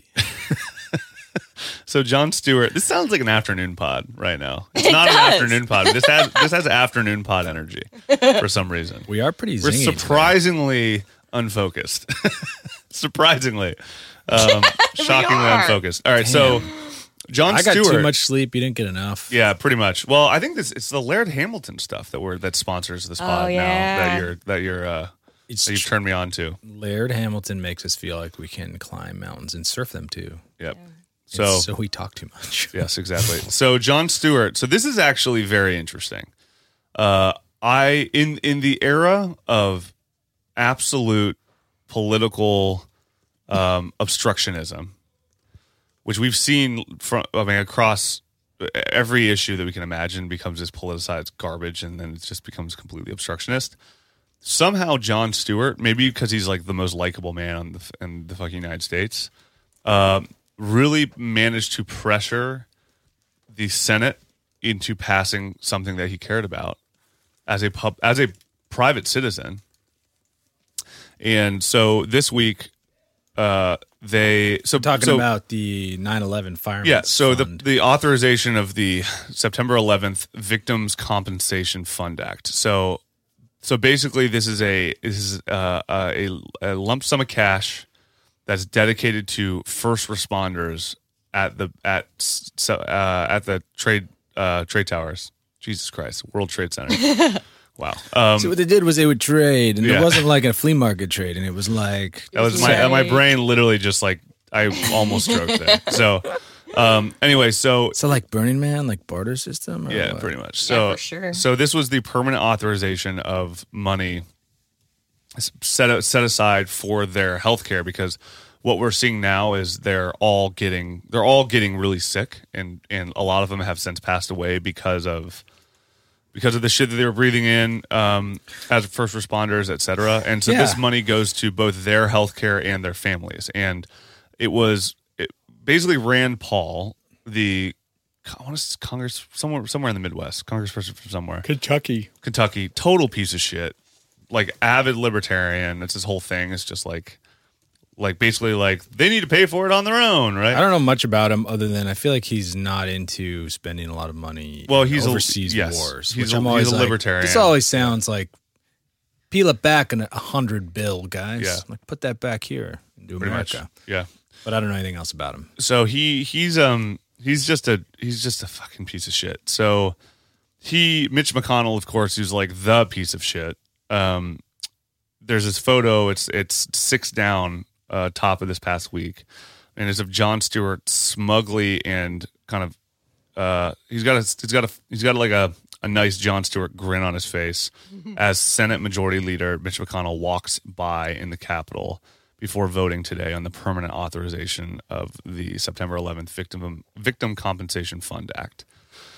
So Jon Stewart. This sounds like an afternoon pod right now. It's It not does. an afternoon pod. This has afternoon pod energy for some reason. We are pretty We're zingy. surprisingly unfocused. Surprisingly. Shockingly are. unfocused. All right, so Jon I got Stewart. too much sleep. You didn't get enough. Yeah, pretty much. Well, I think it's the Laird Hamilton stuff that sponsors this pod yeah. now that you've turned me on to. Laird Hamilton makes us feel like we can climb mountains and surf them too. Yep. So we talk too much. Yes, exactly. So Jon Stewart. So this is actually very interesting. In the era of absolute political obstructionism, which we've seen across every issue that we can imagine becomes this politicized garbage, and then it just becomes completely obstructionist. Somehow Jon Stewart, maybe because he's like the most likable man in the fucking United States, really managed to pressure the Senate into passing something that he cared about as a private citizen. And so this week, talking about the 9/11 firemen's fund. the authorization of the September 11th Victims Compensation Fund Act. So basically, this is a lump sum of cash that's dedicated to first responders at the trade towers. Jesus Christ, World Trade Center. Wow. So what they did was they would trade, and it wasn't like a flea market trade, and it was like that was my brain literally just like I almost stroked there. So anyway, so like Burning Man, like barter system. Yeah, what? pretty much. So for sure. So this was the permanent authorization of money set aside for their healthcare, because what we're seeing now is they're all getting really sick, and a lot of them have since passed away because of the shit that they were breathing in as first responders, et cetera. And so this money goes to both their healthcare and their families. And it basically Rand Paul, Congress somewhere in the Midwest, congressperson from somewhere, Kentucky, total piece of shit, like avid libertarian. It's this whole thing. It's just like basically like they need to pay for it on their own, right? I don't know much about him other than I feel like he's not into spending a lot of money. Well, he's overseas wars. He's a libertarian. This always sounds like peel it back in 100 bill, guys. Yeah. Like put that back here into Pretty America. much. Yeah. But I don't know anything else about him. So he's just a fucking piece of shit. So Mitch McConnell, of course, who's like the piece of shit. There's this photo. It's 6 down, top of this past week, and it's of Jon Stewart smugly and kind of he's got like a nice Jon Stewart grin on his face as Senate Majority Leader Mitch McConnell walks by in the Capitol before voting today on the permanent authorization of the September 11th Victim Compensation Fund Act.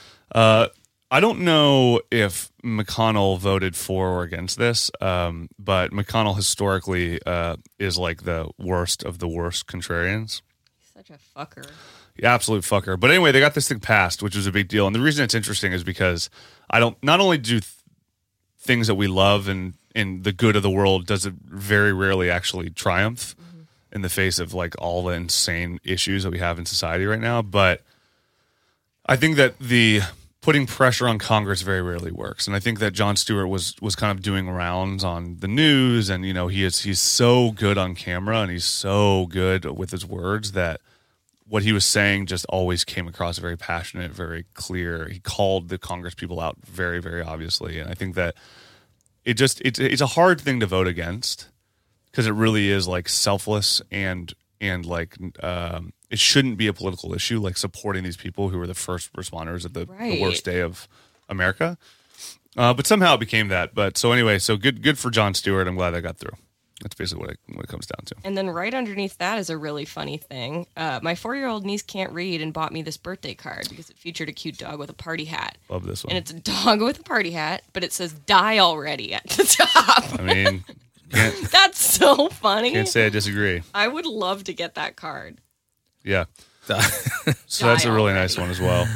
I don't know if McConnell voted for or against this, but McConnell historically is like the worst of the worst contrarians. He's such a fucker. Absolute fucker. But anyway, they got this thing passed, which was a big deal. And the reason it's interesting is because not only do things that we love and in the good of the world does it very rarely actually triumph in the face of like all the insane issues that we have in society right now, but I think that the putting pressure on Congress very rarely works. And I think that Jon Stewart was kind of doing rounds on the news, and he's so good on camera and he's so good with his words that what he was saying just always came across very passionate, very clear. He called the Congress people out very, very obviously. And I think that it's a hard thing to vote against because it really is like selfless and like it shouldn't be a political issue, like supporting these people who were the first responders at the worst day of America. But somehow it became that. But so anyway, so good for Jon Stewart. I'm glad that got through. That's basically what it comes down to. And then right underneath that is a really funny thing. My 4-year-old niece can't read and bought me this birthday card because it featured a cute dog with a party hat. Love this one. And it's a dog with a party hat, but it says "die already" at the top. I mean, that's so funny. Can't say I disagree. I would love to get that card. Yeah. So that's a really nice one as well.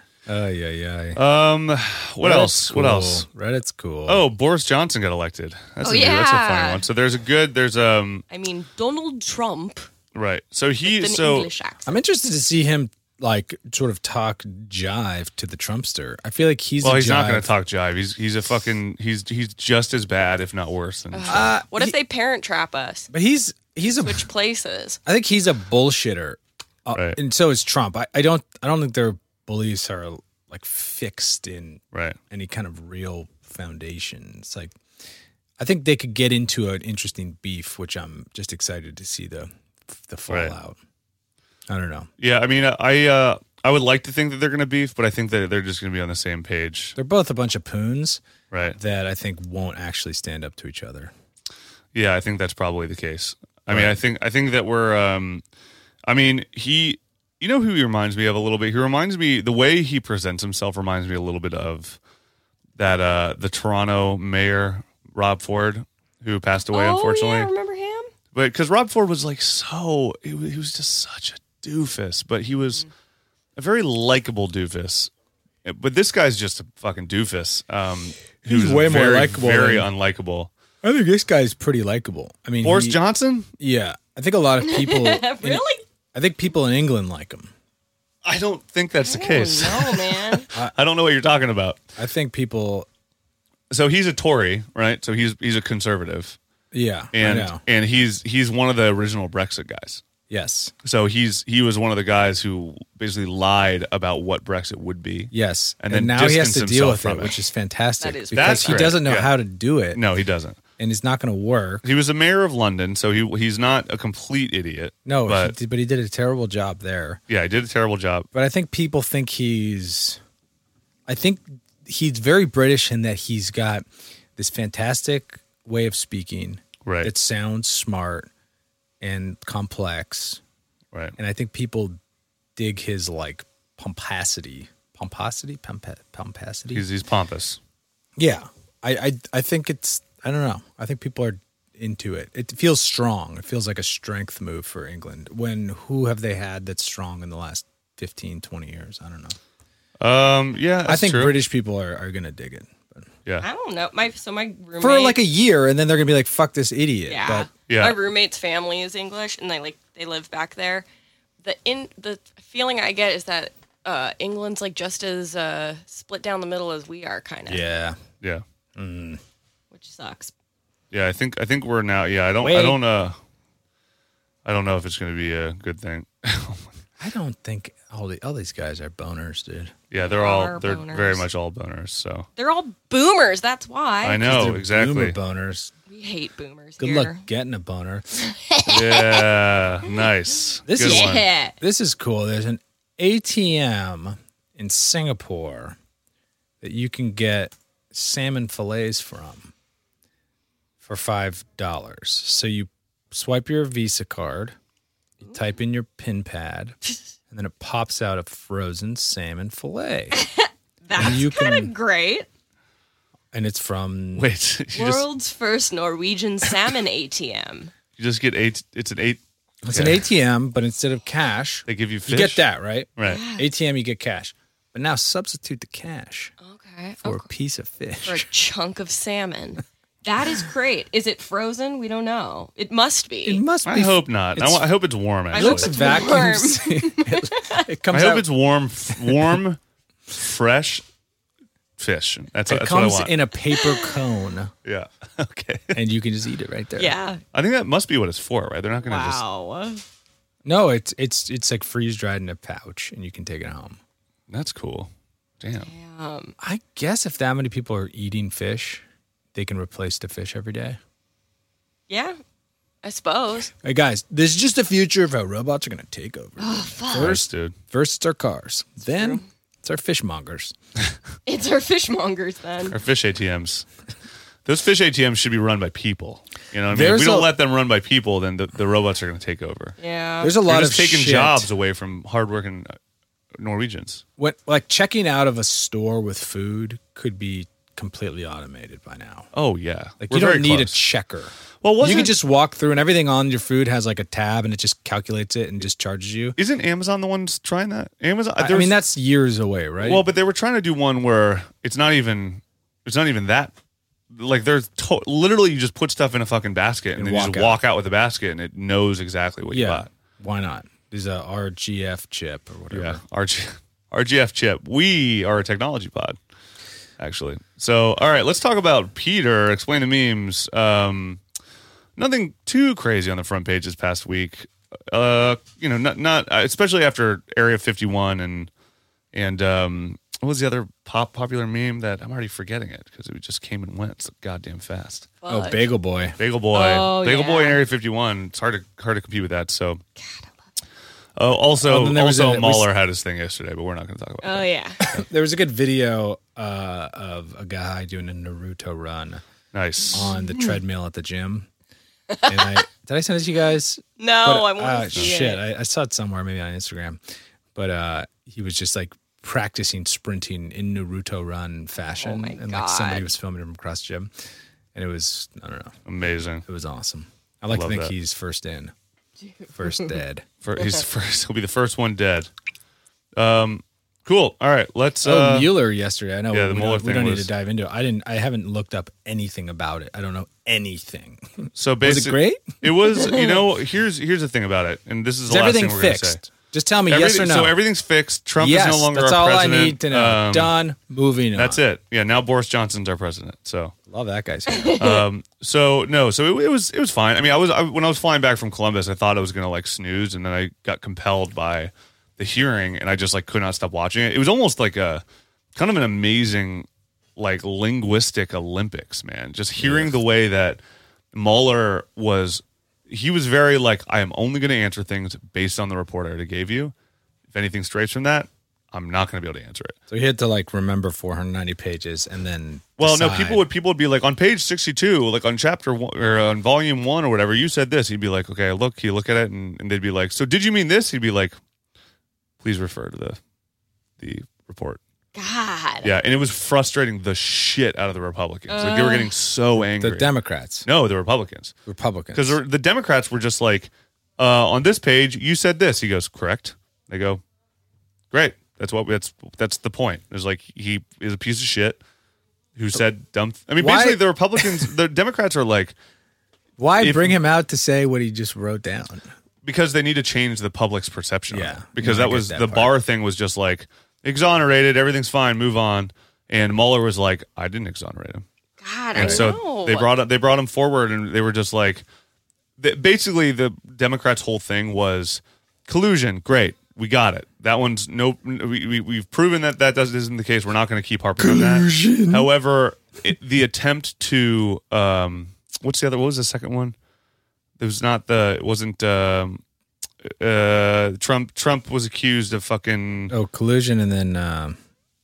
Yeah. What else? Cool. What else? Reddit's cool. Oh, Boris Johnson got elected. That's that's a funny one. So there's I mean, Donald Trump. Right. So English accent. I'm interested to see him like sort of talk jive to the Trumpster. I feel like he's not going to talk jive. He's a fucking he's just as bad, if not worse than Trump. What if they parent trap us? But he's switch places. I think he's a bullshitter. Right. And so is Trump. I don't think their beliefs are like fixed in any kind of real foundation. It's like I think they could get into an interesting beef, which I'm just excited to see the fallout. I don't know. Yeah, I mean, I would like to think that they're going to beef, but I think that they're just going to be on the same page. They're both a bunch of poons, right? That I think won't actually stand up to each other. Yeah, I think that's probably the case. I mean, I think that we're. I mean, you know who he reminds me of a little bit? He reminds me, the way he presents himself reminds me a little bit of that the Toronto mayor, Rob Ford, who passed away, unfortunately. Yeah, I remember him. But because Rob Ford was like he was just such a doofus, but he was a very likable doofus. But this guy's just a fucking doofus. He He's was way more very, likable very than- unlikable. I think this guy's pretty likable. I mean, Boris Johnson? Yeah, I think a lot of people. Really? I think people in England like him. I don't think that's the case. Oh, no, man. I don't know what you're talking about. I think people. So he's a Tory, right? So he's a conservative, Yeah, and I know. and he's one of the original Brexit guys. Yes, So he was one of the guys who basically lied about what Brexit would be. yes, And and then now he has to distanced deal himself with from it, it. which is fantastic That is because That's he great, doesn't know yeah. how to do it, No, he doesn't. and it's not going to work. He was the mayor of London, so he's not a complete idiot. No, but but he did a terrible job there. yeah, he did a terrible job. But I think people think I think he's very British in that he's got this fantastic way of speaking Right. that sounds smart and complex. Right. And I think people dig his like pomposity. Pomposity? He's pompous. Yeah. I think it's, I don't know. I think people are into it. It feels strong. It feels like a strength move for England. Who have they had that's strong in the last 15, 20 years? I don't know. Yeah, that's I think true. British people are going to dig it. But Yeah. I don't know. My roommate for like a year, and then they're going to be like, fuck this idiot. Yeah. But Yeah. My roommate's family is English, and they live back there. The feeling I get is that England's like just as split down the middle as we are, kind of. yeah. Yeah. Which sucks. Yeah, I think we're now. Yeah, I don't know if it's going to be a good thing. I don't think all these guys are boners, dude. Yeah, they're boners. very much all boners. So They're all boomers. That's why. I know They're exactly. Boomer boners. We hate boomers Good here. luck getting a boner. Yeah, nice. This Good is- one. Yeah. This is cool. There's an ATM in Singapore that you can get salmon fillets from for $5. So you swipe your Visa card, you type in your PIN pad, and then it pops out a frozen salmon fillet. That's you kind can- of great. And it's from Wait, you World's first Norwegian salmon ATM. just get eight. It's an eight. it's okay. an ATM, but instead of cash, They give you fish. you get that, right? Right. ATM, you get cash. But now substitute the cash Okay. for a piece of For a fish. chunk of salmon. That is great. Is it frozen? We don't know. It must be. It must be. I hope not. It's- I hope it's warm. I It Actually, looks it's vacuum. warm. it comes I hope out. it's warm, fresh fish. That's It what I comes want. in a paper cone, Yeah. Okay. and you can just eat it right there. Yeah. I think that must be what it's for, right? They're not going to just. Wow. No, it's like freeze dried in a pouch, and you can take it home. That's cool. Damn. I guess if that many people are eating fish, they can replace the fish every day. Yeah. I suppose. Hey guys, this is just the future of how robots are going to take over. First, dude. First, it's our cars. Then it's our fishmongers. It's our fishmongers then. Or fish ATMs. Those fish ATMs should be run by people. You know what I mean? There's If we don't a- let them run by people, then the robots are going to take over. Yeah. There's a You're lot of just taking shit. jobs away from hardworking Norwegians. What, like checking out of a store with food could be completely automated by now. Oh, yeah. Like We're you don't very need close. a checker. Well, You wasn't, can just walk through, and everything on your food has like a tab, and it just calculates it and just charges you. Isn't Amazon the ones trying that? Amazon. I there's- mean, that's years away, right? Well, but they were trying to do one where it's not even that. Like there's literally you just put stuff in a fucking basket and And then you walk just out. walk out with the basket and it knows exactly what you yeah, bought. why not? There's a RGF chip or whatever. Yeah, RGF chip. We are a technology pod, actually. So, all right, let's talk about Peter. Explain the memes. Nothing too crazy on the front page this past week. Not especially after Area 51 and what was the other popular meme that I'm already forgetting it because it just came and went so goddamn fast. Oh, Fudge. Bagel Boy. Bagel Boy, Oh, Bagel Boy in yeah. Area 51. It's hard to compete with that. So, also then there was Mahler had his thing yesterday, but we're not going to talk about Oh that. yeah. There was a good video of a guy doing a Naruto run Nice. on the treadmill at the gym. And did I send it to you guys? No, I want to see shit. it. I saw it somewhere, maybe on Instagram. But he was just like practicing sprinting in Naruto run fashion. Oh my and like somebody God. was filming him across the gym. And it was, I don't know, Amazing. it was awesome. I like to Love think that. he's first in, first dead. He's first. He'll be the first one dead. Cool. All right. Let's. Mueller yesterday. I know. yeah, the Mueller we thing don't need was- to dive into it. I haven't looked up anything about it. I don't know anything. So Was basically, it great? It was. Here's the thing about it, and this is Is the last everything thing we're going to say. fixed? Just tell me yes or no. So everything's fixed. Trump yes, is no longer that's our all president. I need to know. Done. Moving on. That's it. Yeah. Now Boris Johnson's our president. So. Love that guy's hero. So it was fine. I mean, when I was flying back from Columbus, I thought I was gonna like snooze, and then I got compelled by the hearing, and I just like could not stop watching it. It was almost like a kind of an amazing like linguistic Olympics, man. Just hearing the way that Mueller was, he was very like, I am only going to answer things based on the report I already gave you. If anything strays from that, I'm not going to be able to answer it. So he had to like remember 490 pages and then. Well, no, decide. people would be like, on page 62, like on chapter 1 or on volume 1 or whatever, you said this. He'd be like, okay, look, he'd look at it and they'd be like, so did you mean this? He'd be like, please refer to the report. God. Yeah, and it was frustrating the shit out of the Republicans. Like they were getting so angry. The Democrats, No, the Republicans. Republicans. Because the Democrats were just like, on this page, you said this. He goes, correct. They go, great. That's the point. It's like he is a piece of shit who said dumb. I mean, Why- basically, the Republicans, the Democrats are like, Why bring him out to say what he just wrote down? because they need to change the public's perception. Yeah. Of it. Because No, I that get was that the part. Barr thing was just like exonerated, everything's fine, move on. And Mueller was like, I didn't exonerate him. God, I And so know. they brought him forward, and they were just like, basically the Democrats' whole thing was collusion. Great, we got it. That one's we've proven that isn't the case. We're not going to keep harping on that. However, the attempt to what was the second one? It wasn't Trump was accused of fucking collusion and then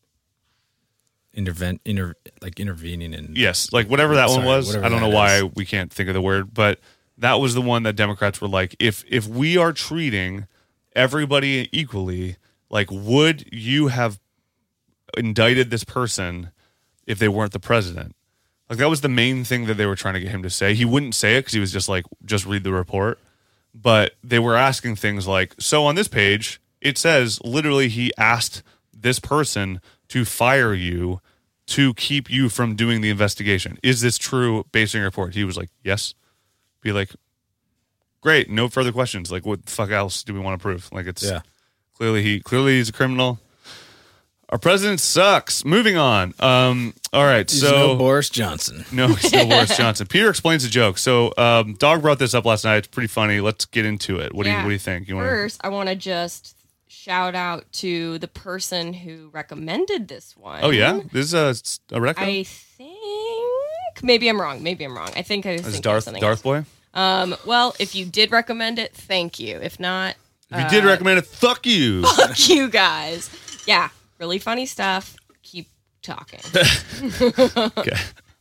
intervening in. yes, like whatever that one Sorry, was. whatever I don't know that why is. we can't think of the word, but that was the one that Democrats were like, if we are treating everybody equally, like, would you have indicted this person if they weren't the president? Like, that was the main thing that they were trying to get him to say. He wouldn't say it because he was just like, just read the report. But they were asking things like, so on this page, it says literally he asked this person to fire you to keep you from doing the investigation. Is this true based on your report? He was like, yes. Be like, great, no further questions. Like, what the fuck else do we want to prove? Like, it's clearly he's a criminal. Our president sucks. Moving on. All right, He's so no Boris Johnson. no, he's no Boris Johnson. Peter explains a joke. So, Dog brought this up last night. It's pretty funny. Let's get into it. What do you think? First, I want to just shout out to the person who recommended this one. Oh yeah, this is a record. I think maybe I'm wrong. I think I was This is thinking of something Darth else. Boy. Well, if you did recommend it, thank you. If not, If you did recommend it, fuck you. fuck you guys. Yeah, really funny stuff. Keep talking. Okay.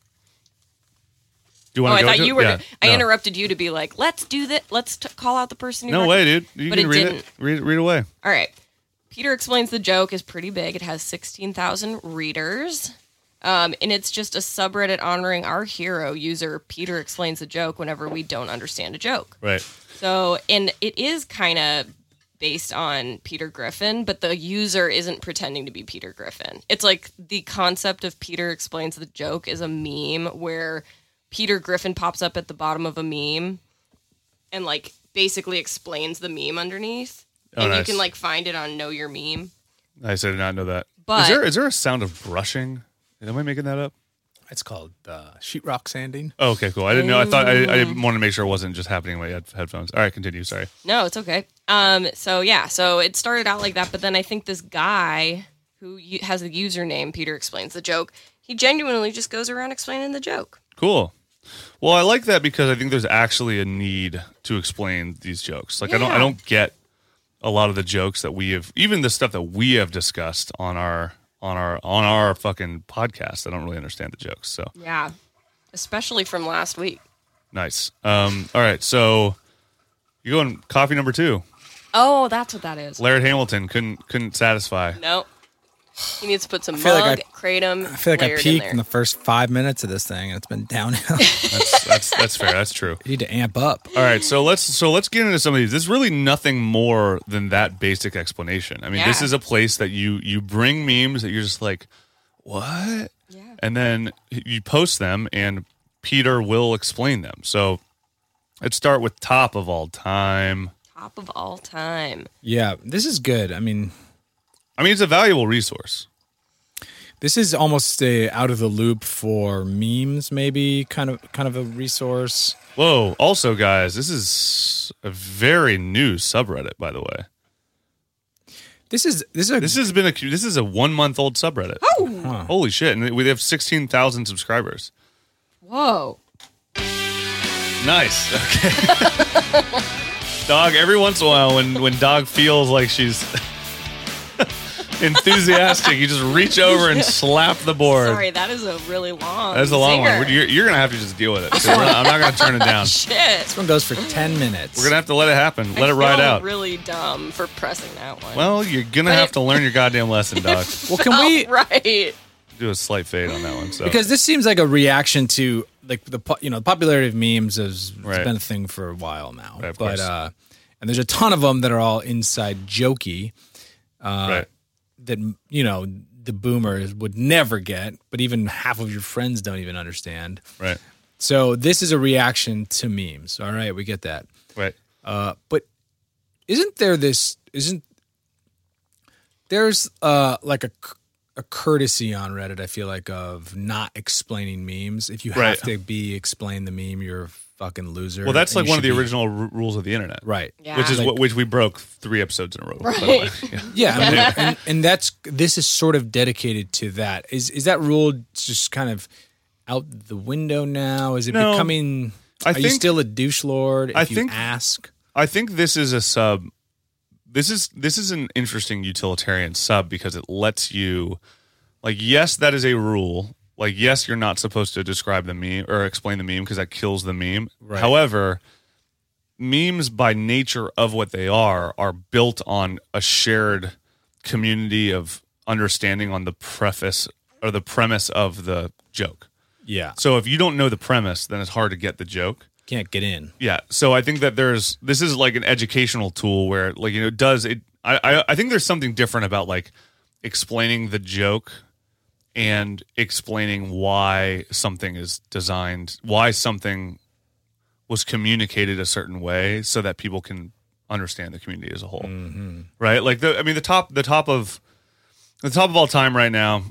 Do you Oh, want I to go? thought to you it? were. Yeah, I no. interrupted you to be like, let's do that. Let's call out the person who. No way, dude. You But can it read didn't. it. Read away. All right. Peter Explains the Joke is pretty big. It has 16,000 readers. And it's just a subreddit honoring our hero user, Peter Explains the Joke, whenever we don't understand a joke. Right. So, and it is kind of based on Peter Griffin, but the user isn't pretending to be Peter Griffin. It's like the concept of Peter Explains the Joke is a meme where Peter Griffin pops up at the bottom of a meme and like basically explains the meme underneath. Oh, And nice. you can like find it on Know Your Meme. Nice. I did not know that. But- is there a sound of brushing? Am I making that up? It's called sheetrock sanding. Oh, okay, cool. I didn't know. I thought I wanted to make sure it wasn't just happening in my headphones. All right, continue. Sorry. No, it's okay. So it started out like that, but then I think this guy who has the username Peter Explains the Joke, he genuinely just goes around explaining the joke. Cool. Well, I like that because I think there's actually a need to explain these jokes. Like I Yeah. don't get a lot of the jokes that we have, even the stuff that we have discussed on our fucking podcast. I don't really understand the jokes. So Yeah, especially from last week. nice. All right, so you're going coffee number 2. Oh, that's what that is. Laird Hamilton couldn't satisfy. No. He needs to put some feel mug, like kratom. I feel like I layered peaked in in the first 5 minutes of this thing, and it's been downhill. That's fair. That's true. You need to amp up. All right, so let's get into some of these. There's really nothing more than that basic explanation. I mean, this Yeah. is a place that you bring memes that you're just like, what? Yeah. And then you post them, and Peter will explain them. So let's start with top of all time. Top of all time. Yeah, this is good. I mean, It's a valuable resource. this is almost a out of the loop for memes, maybe kind of a resource. Whoa! Also, guys, this is a very new subreddit, by the way. This is This is a 1 month old subreddit. Oh, Holy shit! And we have 16,000 subscribers. whoa. Nice. Okay. Dog, every once in a while when Dog feels like she's enthusiastic, you just reach over and slap the board. Sorry, that is a really long. That's a long zinger. one. You're going to have to just deal with it. So I'm not going to turn it down. Shit. this one goes for 10 minutes. We're going to have to let it happen. Let it ride I feel out. really dumb for pressing that one. Well, you're going to have to learn your goddamn lesson, Dog. Well, can we right. Do a slight fade on that one. So. because this seems like a reaction to like the popularity of memes has Right. been a thing for a while now. Right, of but course. and there's a ton of them that are all inside jokey right. that the boomers would never get, but even half of your friends don't even understand. Right. So this is a reaction to memes. All right, we get that. Right. But there's like a courtesy on Reddit, I feel like, of not explaining memes. If you have Right. to explain the meme, you're a fucking loser. Well, that's and like you one of the should be- original rules of the internet. Right. Yeah. Which is Like- which we broke 3 episodes in a row. By the way. Right. Yeah. Yeah, I mean, and this is sort of dedicated to that. Is that rule just kind of out the window now? Is it No. becoming? I Are you think- still a douche lord? If I you think- ask. I think this is a sub. This is an interesting utilitarian sub because it lets you, like, yes, that is a rule. Like, yes, you're not supposed to describe the meme or explain the meme because that kills the meme. Right. However, memes by nature of what they are built on a shared community of understanding on the preface or the premise of the joke. Yeah, So if you don't know the premise, then it's hard to get the joke. can't get in. Yeah, so I think that this is like an educational tool where, like, it does it. I think there's something different about like explaining the joke and explaining why something is designed, why something was communicated a certain way, so that people can understand the community as a whole, right? Like the top of all time right now.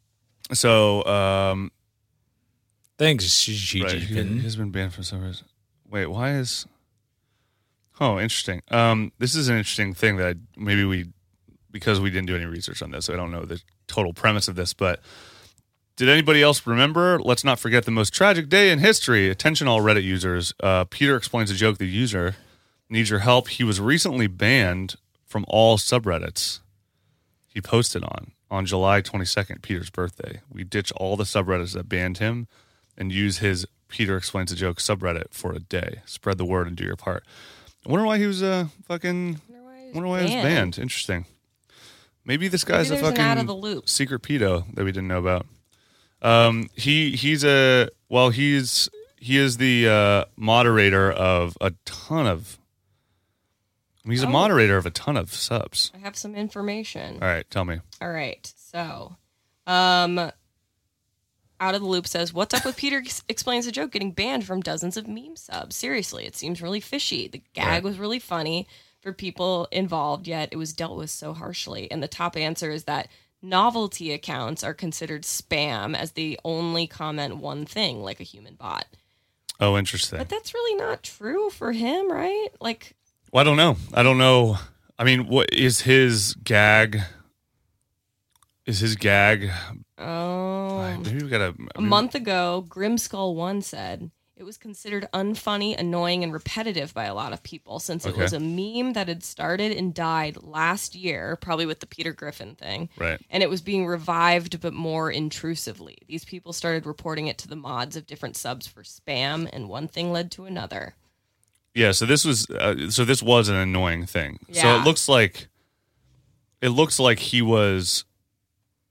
So Thanks, Xi right. He Jinping. has been banned from some reason. Wait, why is? Oh, interesting. This is an interesting thing that because we didn't do any research on this, so I don't know the total premise of this. But did anybody else remember? Let's not forget the most tragic day in history. Attention, all Reddit users. Peter explains a joke. The user needs your help. He was recently banned from all subreddits he posted on July 22nd, Peter's birthday. We ditch all the subreddits that banned him and use his Peter Explains a Joke subreddit for a day. Spread the word and do your part. I wonder why he was wonder why he was banned. Interesting. Maybe this guy's Maybe a there's an fucking out of the loop. secret pedo that we didn't know about. He is the moderator of a ton of. He's a moderator of a ton of subs. I have some information. All right, tell me. All right. So, Out of the Loop says, "What's up with Peter Explains a Joke getting banned from dozens of meme subs? Seriously, it seems really fishy. The gag Right. was really funny for people involved, yet it was dealt with so harshly." And the top answer is that novelty accounts are considered spam as they only comment one thing, like a human bot. Oh, interesting. But that's really not true for him, right? Like, Well, I don't know. I mean, what is his gag? Maybe we gotta. a month ago, Grimskull1 said it was considered unfunny, annoying, and repetitive by a lot of people since it Okay. was a meme that had started and died last year, probably with the Peter Griffin thing. Right. And it was being revived, but more intrusively. These people started reporting it to the mods of different subs for spam, and one thing led to another. Yeah. So this was an annoying thing. So Yeah. it looks like he was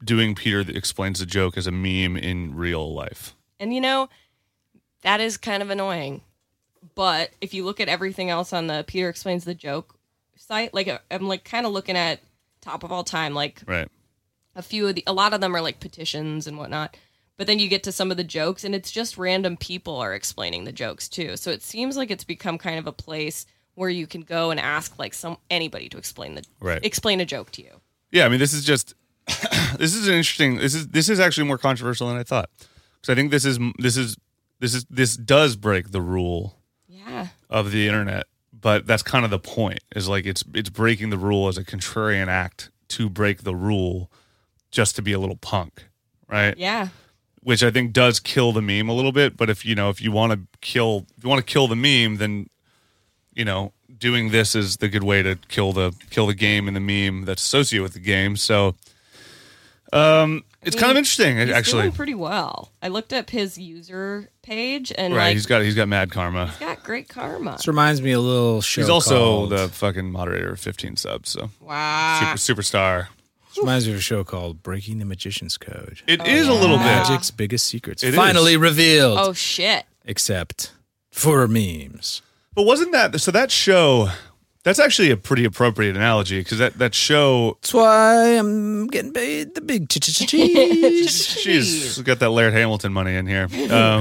doing Peter that explains the joke as a meme in real life. And that is kind of annoying. But if you look at everything else on the Peter Explains the Joke site, like I'm like kind of looking at top of all time, like Right. a lot of them are like petitions and whatnot. But then you get to some of the jokes and it's just random people are explaining the jokes too. So it seems like it's become kind of a place where you can go and ask like anybody to explain a joke to you. Yeah, I mean, this is just this is an interesting. This is actually more controversial than I thought, because I think this does break the rule of the internet. But that's kind of the point. Is like it's breaking the rule as a contrarian act to break the rule, just to be a little punk, right? Yeah. Which I think does kill the meme a little bit. But if you want to kill the meme, then doing this is the good way to kill the game and the meme that's associated with the game. So it's kind of interesting. He's actually doing pretty well. I looked up his user page and right, he's got mad karma. He's got great karma. This reminds me of a little show. He's also called, the fucking moderator of 15 subs. So wow, superstar. This reminds me of a show called Breaking the Magician's Code. It is a little bit. Magic's biggest secrets It finally is. revealed. Oh shit! Except for memes. But wasn't that show? That's actually a pretty appropriate analogy, because that show. That's why I'm getting paid the big cheese. She's got that Laird Hamilton money in here.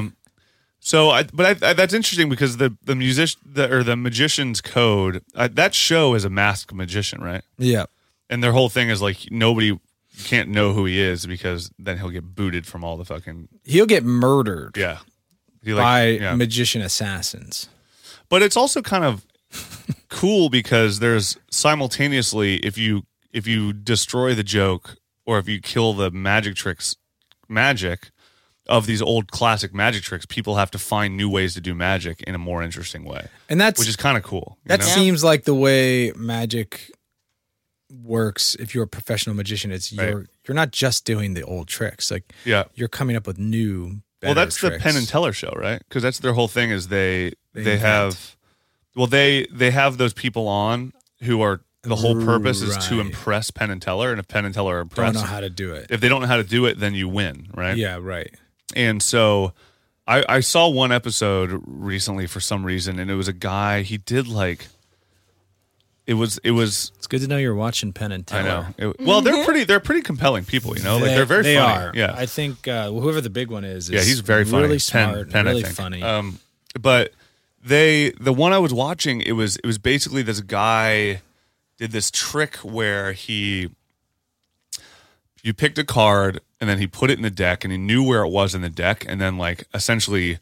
That's interesting, because the Magician's Code, that show is a masked magician, right? Yeah. And their whole thing is like nobody can't know who he is, because then he'll get booted from all the fucking. He'll get murdered. Yeah. By magician assassins. But it's also kind of cool, because there's simultaneously, if you destroy the joke, or if you kill the magic of these old classic magic tricks, people have to find new ways to do magic in a more interesting way. And which is kind of cool. That seems like the way magic works. If you're a professional magician, it's you're not just doing the old tricks. Like you're coming up with new that's tricks. the Penn and Teller show, right? Because that's their whole thing, is they have those people on who are the whole purpose is to impress Penn and Teller, and if Penn and Teller are impressed, don't know how to do it. If they don't know how to do it, then you win, right? Yeah, right. And so I saw one episode recently for some reason, and it was a guy. He did like it was. It's good to know you're watching Penn and Teller. I know. They're pretty compelling people. They're very funny. Are. Yeah, I think whoever the big one is he's very funny. Really smart, Penn, really I think. funny. But the one I was watching, it was basically this guy did this trick where you picked a card and then he put it in the deck, and he knew where it was in the deck, and then essentially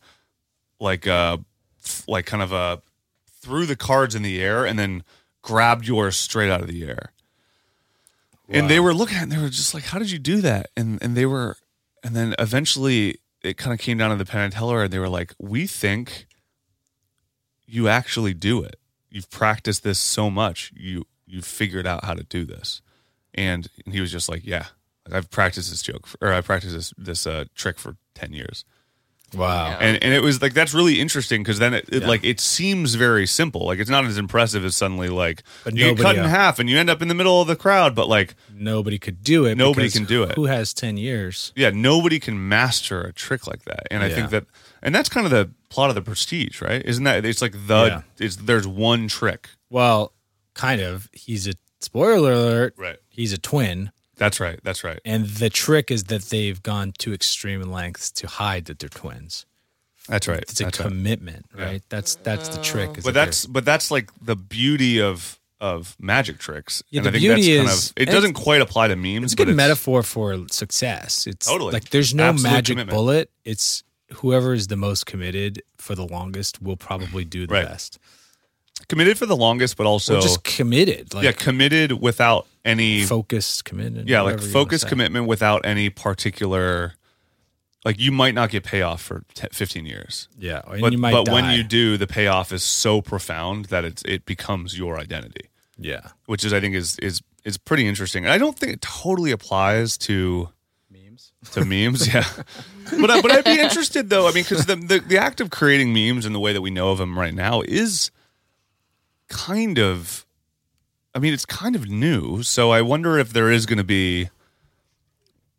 kind of threw the cards in the air and then grabbed yours straight out of the air. Wow. And they were looking at it and they were just like, how did you do that? And then eventually it kind of came down to the Penn and Teller, and they were like, we think you actually do it. You've practiced this so much. You've figured out how to do this. And he was just like, yeah, I've practiced this this trick for 10 years. Wow. And it was like, that's really interesting, because then it seems very simple. Like, it's not as impressive as suddenly you get cut in half and you end up in the middle of the crowd, but nobody could do it. Nobody can do it. Who has 10 years? Yeah, nobody can master a trick like that. And I think that's kind of the plot of The Prestige, right? Isn't that, it's like there's one trick. Well, kind of. He's a, spoiler alert, right? He's a twin. That's right. And the trick is that they've gone to extreme lengths to hide that they're twins. That's right. It's a commitment, right? Yeah. That's the trick. But that's like the beauty of magic tricks. Yeah, and the I think beauty that's it doesn't quite apply to memes. It's a good metaphor for success. It's totally like there's no absolute magic commitment. bullet. It's whoever is the most committed for the longest will probably do the best. Committed for the longest, but also just committed. Committed without any focused commitment. Yeah, focused commitment without any particular. You might not get payoff for 15 years. Yeah, but you might die. When you do, the payoff is so profound that it becomes your identity. Yeah, which is I think is pretty interesting. And I don't think it totally applies to memes. To memes, yeah. But I'd be interested though. I mean, because the act of creating memes and the way that we know of them right now is kind of, I mean, it's kind of new. So I wonder if there is going to be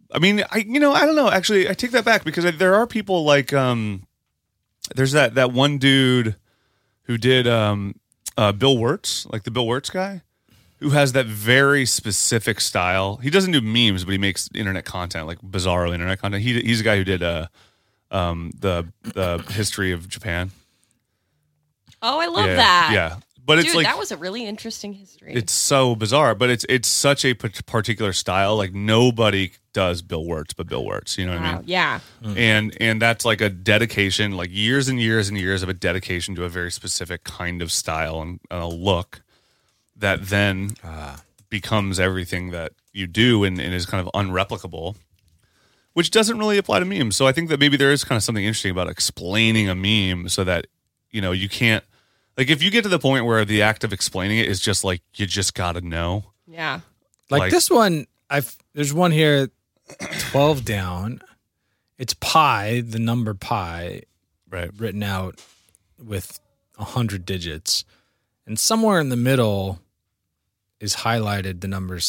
I mean, I don't know. Actually, I take that back because there are people like there's that one dude who did Bill Wirtz, like the Bill Wirtz guy, who has that very specific style. He doesn't do memes, but he makes internet content, like bizarro internet content. He's a guy who did the history of Japan. Oh, I love that. Yeah. But Dude, it's like that was a really interesting history. it's so bizarre, but it's such a particular style. Like nobody does Bill Wirtz but Bill Wirtz. You know what I mean? Yeah. And that's like a dedication, like years and years and years of a dedication to a very specific kind of style and a look that then becomes everything that you do and is kind of unreplicable, which doesn't really apply to memes. So I think that maybe there is kind of something interesting about explaining a meme so that, you can't, like if you get to the point where the act of explaining it is just like, you just got to know. Yeah. Like this one, there's one here, 12 down. It's pi, the number pi, Right. written out with 100 digits. And somewhere in the middle is highlighted the numbers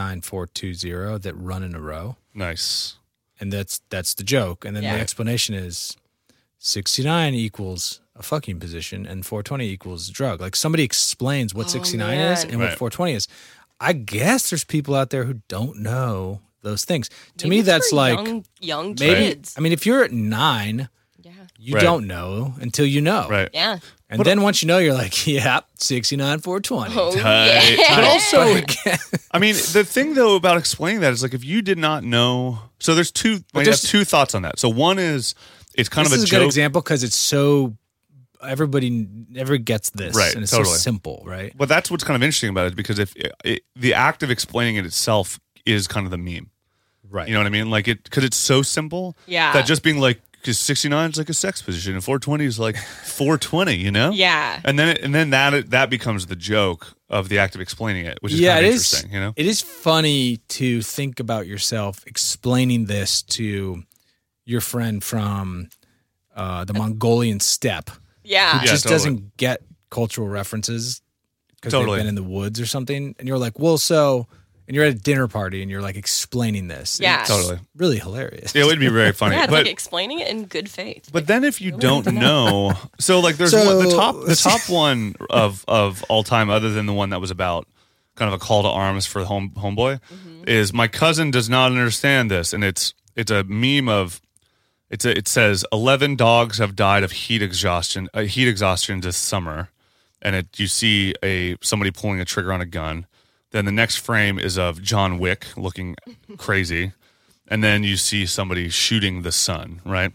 69420 that run in a row. Nice. And that's the joke. And then the explanation is 69 equals a fucking position and 420 equals drug. Like somebody explains what 69 is and what 420 is. I guess there's people out there who don't know those things. To Maybe me, it's that's for like young maybe. kids. I mean, if you're at 9, you don't know until you know. Right. Yeah. And then once you know, you're like, yeah, 69, 420. Oh, Tight. yeah. But also, I mean, the thing though about explaining that is like if you did not know. So there's two. I have two thoughts on that. So one is it's kind this of a is joke. Good example because it's so everybody never gets this, Right, and it's totally. so simple, right? But that's what's kind of interesting about it because if the act of explaining it itself is kind of the meme, Right. you know what I mean? Like because it's so simple. Yeah. That just being like, because 69 is like a sex position and 420 is like 420, you know? Yeah. And then that becomes the joke of the act of explaining it, which is Yeah, kind it of is. interesting, you know? It is funny to think about yourself explaining this to your friend from the Mongolian steppe, Yeah. who just totally. doesn't get cultural references because Totally. they've been in the woods or something, and you're like, well, so. And you're at a dinner party and you're like explaining this. Yeah. It's Totally. really hilarious. It would be very funny. Yeah, it's but like explaining it in good faith. But then if you don't know, so like there's So- the top one of all time, other than the one that was about kind of a call to arms for homeboy, is my cousin does not understand this, and it's a meme of it says 11 dogs have died of heat exhaustion this summer, and you see somebody pulling a trigger on a gun. Then the next frame is of John Wick looking crazy. And then you see somebody shooting the sun, right?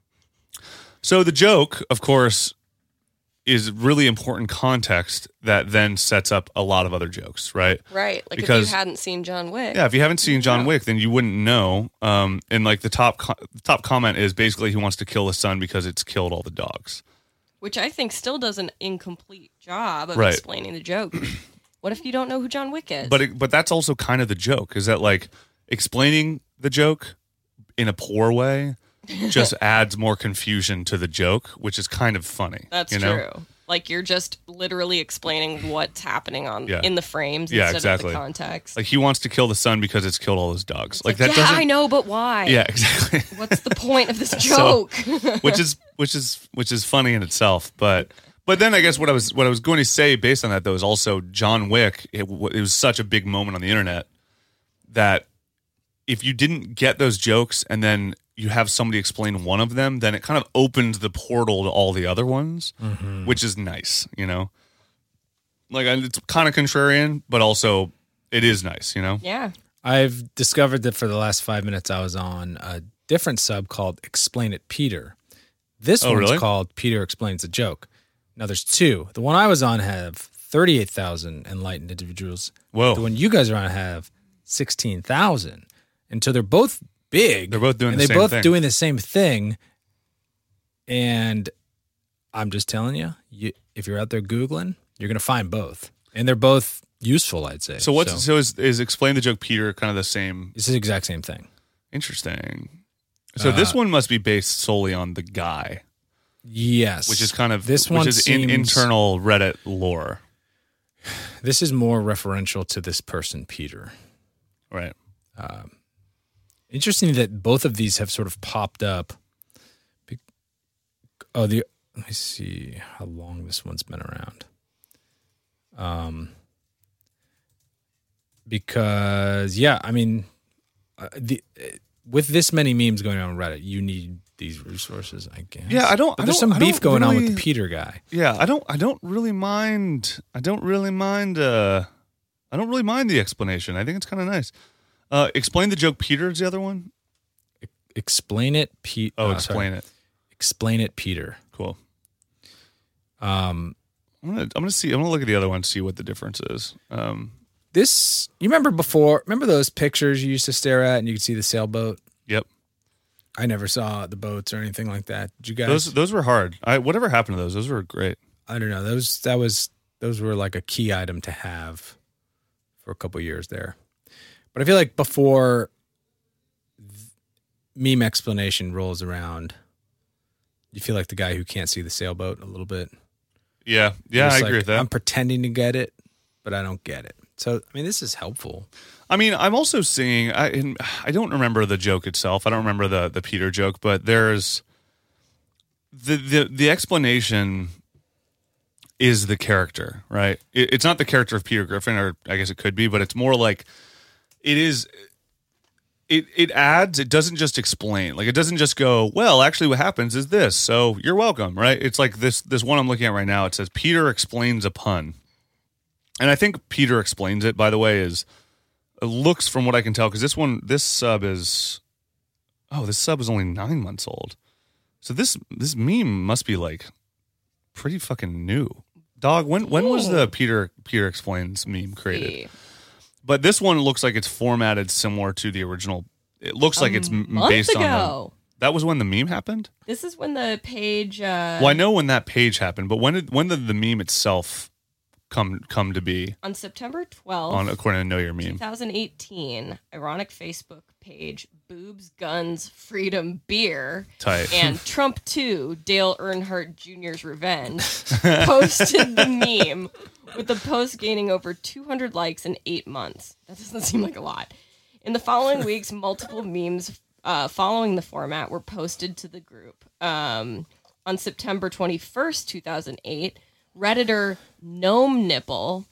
So the joke, of course, is really important context that then sets up a lot of other jokes, right? Right. Like Because- if you hadn't seen John Wick. Yeah, if you haven't seen John Wick, then you wouldn't know. And like the top comment is basically he wants to kill the sun because it's killed all the dogs. Which I think still does an incomplete job of Right. explaining the joke. What if you don't know who John Wick is? But that's also kind of the joke, is that like explaining the joke in a poor way just adds more confusion to the joke, which is kind of funny. That's you know? true. Like you're just literally explaining what's happening Yeah. in the frames Yeah, instead exactly. of the context. Like he wants to kill the sun because it's killed all his dogs. Like that yeah, doesn't. I know, but why? Yeah, exactly. What's the point of this So- joke? which is funny in itself, but then I guess what I was going to say based on that though is also John Wick. It was such a big moment on the internet that if you didn't get those jokes and then you have somebody explain one of them, then it kind of opens the portal to all the other ones, which is nice, you know. Like it's kind of contrarian, but also it is nice, you know. Yeah. I've discovered that for the last 5 minutes I was on a different sub called Explain It Peter. This one's really? called Peter Explains a Joke. Now there's two. The one I was on have 38,000 enlightened individuals. Whoa. The one you guys are on have 16,000. And so they're both big. They're both doing and the they're same both thing. doing the same thing. And I'm just telling you, if you're out there Googling, you're going to find both. And they're both useful, I'd say. So is Explain the Joke Peter kind of the same? It's the exact same thing. Interesting. So this one must be based solely on the guy, Yes. which is kind of this one seems, internal Reddit lore, This is more referential to this person, Peter. right? Interesting that both of these have sort of popped up. Let me see how long this one's been around. Because I mean, with this many memes going on Reddit, you need these resources, I guess. Yeah, There's some beef going on with the Peter guy. Yeah, I don't really mind the explanation. I think it's kind of nice. Explain the joke, Peter is the other one. Explain it, Pete. Explain it. Explain it, Peter. Cool. I'm gonna look at the other one to see what the difference is. This, you remember those pictures you used to stare at and you could see the sailboat? Yep. I never saw the boats or anything like that. Did you guys? Those were hard. Whatever happened to those? Those were great. I don't know. Those were like a key item to have for a couple years there. But I feel like before meme explanation rolls around, you feel like the guy who can't see the sailboat a little bit. Yeah, I agree with that. I'm pretending to get it, but I don't get it. So, I mean, this is helpful. I mean, I'm also seeing, I don't remember the joke itself. I don't remember the Peter joke, but there's the explanation is the character, right? It's not the character of Peter Griffin, or I guess it could be, but it's more like it is. It adds. It doesn't just explain. Like, it doesn't just go, well, actually what happens is this, so you're welcome, right? It's like this one I'm looking at right now. It says Peter explains a pun. And I think Peter explains it, by the way, it looks, from what I can tell, because this sub is only 9 months old. So this meme must be like pretty fucking new. Dog, when was the Peter explains meme created? But this one looks like it's formatted similar to the original. It looks like it's based on that was when the meme happened? This is when the page well, I know when that page happened, but when did the meme itself come to be? On September 12th, according to Know Your Meme, 2018, ironic Facebook page Boobs, Guns, Freedom, Beer, tight. And Trump 2, Dale Earnhardt Jr.'s Revenge, posted the meme, with the post gaining over 200 likes in 8 months. That doesn't seem like a lot. In the following weeks, multiple memes following the format were posted to the group. On September 21st, 2008, Redditor Gnome Nipple,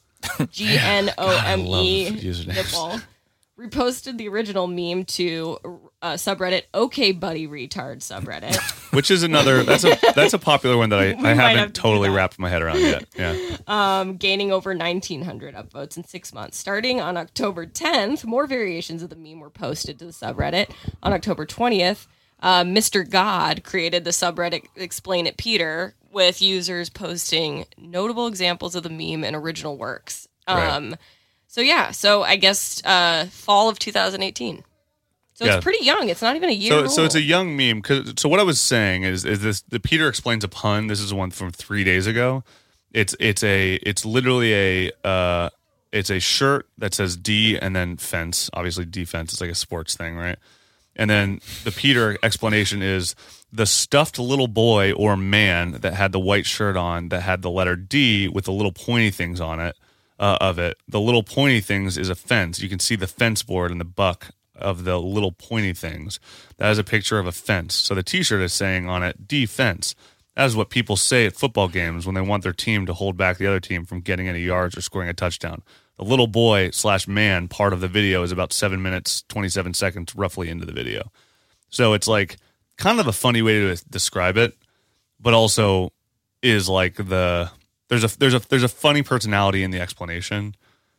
Gnome Nipple, reposted the original meme to subreddit Okay Buddy Retard subreddit, which is another that's a popular one that I haven't totally wrapped my head around yet. Yeah, gaining over 1,900 upvotes in 6 months. Starting on October 10th, more variations of the meme were posted to the subreddit. On October 20th, Mr. God created the subreddit Explain It Peter, with users posting notable examples of the meme and original works. Right. So I guess fall of 2018. So it's pretty young. It's not even a year old. So it's a young meme. So what I was saying is this: the Peter explains a pun. This is one from 3 days ago. It's literally a shirt that says D and then fence. Obviously, defense is like a sports thing, right? And then the Peter explanation is the stuffed little boy or man that had the white shirt on that had the letter D with the little pointy things on it. Of it, the little pointy things is a fence. You can see the fence board and the buck of the little pointy things. That is a picture of a fence. So the T-shirt is saying on it, defense. That is what people say at football games when they want their team to hold back the other team from getting any yards or scoring a touchdown. The little boy / man part of the video is about 7 minutes, 27 seconds roughly into the video. So it's like kind of a funny way to describe it, but also is like there's a funny personality in the explanation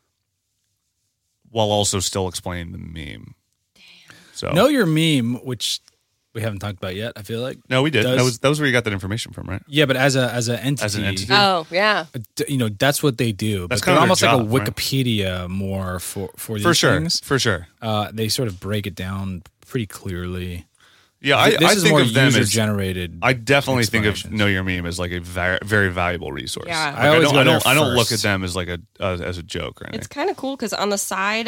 while also still explaining the meme. Damn. So Know Your Meme, which we haven't talked about yet, I feel like. No, we did. That was where you got that information from, right? Yeah, but as an entity. As an entity. Oh, yeah. That's what they do. That's but kind they're of almost job, like a Wikipedia more for these things. For sure. They sort of break it down pretty clearly. Yeah, I think more of them as user-generated. I definitely think of Know Your Meme as like a very, very valuable resource. Yeah, like, I don't look at them as like as a joke or anything. It's kind of cool because on the side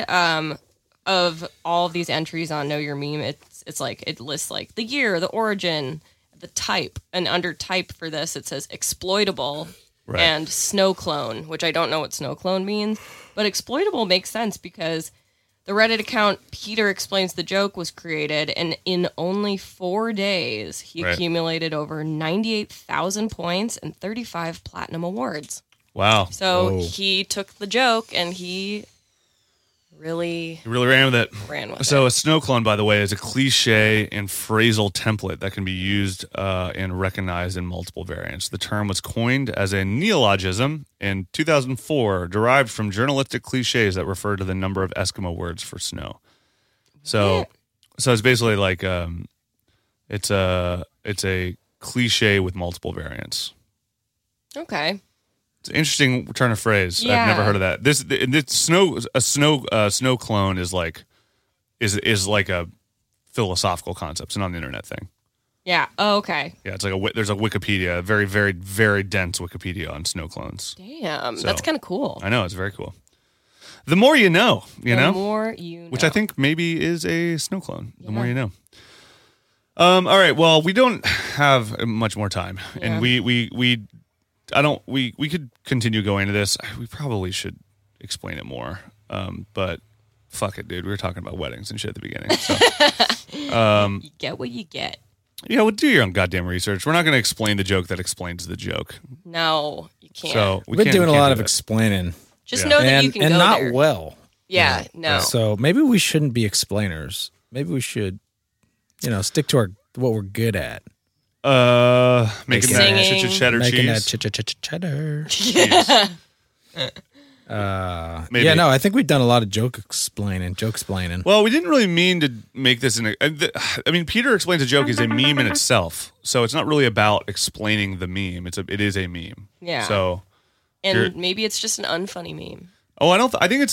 of all of these entries on Know Your Meme, it's like it lists like the year, the origin, the type, and under type for this it says exploitable and snow clone, which I don't know what snow clone means, but exploitable makes sense because The Reddit account Peter Explains the Joke was created, and in only 4 days, he accumulated over 98,000 points and 35 platinum awards. Wow. So he took the joke and he really ran with it. So a snow clone, by the way, is a cliche and phrasal template that can be used and recognized in multiple variants. The term was coined as a neologism in 2004, derived from journalistic cliches that refer to the number of Eskimo words for snow. So it's basically like it's a cliche with multiple variants. Okay. It's an interesting turn of phrase. Yeah. I've never heard of that. This snow clone is like a philosophical concept. It's not an internet thing. Yeah. Oh, okay. Yeah, it's like there's a Wikipedia, a very, very, very dense Wikipedia on snow clones. Damn, So, that's kind of cool. I know, it's very cool. The more you know, The more you know. which I think maybe is a snow clone. The more you know. All right. Well, we don't have much more time, and we could continue going into this. We probably should explain it more. But fuck it, dude. We were talking about weddings and shit at the beginning. So, you get what you get. yeah, well, do your own goddamn research. We're not going to explain the joke that explains the joke. No, you can't. So We've been doing a lot of explaining. Just know that you can and go not there. well. Yeah, no. So maybe we shouldn't be explainers. Maybe we should, stick to what we're good at. Making Singing. that cheddar Making cheese. that cheddar. Cheese. Maybe. Yeah, no, I think we've done a lot of joke explaining. Well, we didn't really mean to make this I mean, Peter Explains a Joke is a meme in itself, so it's not really about explaining the meme. It is a meme. Yeah. So, And maybe it's just an unfunny meme. oh, I think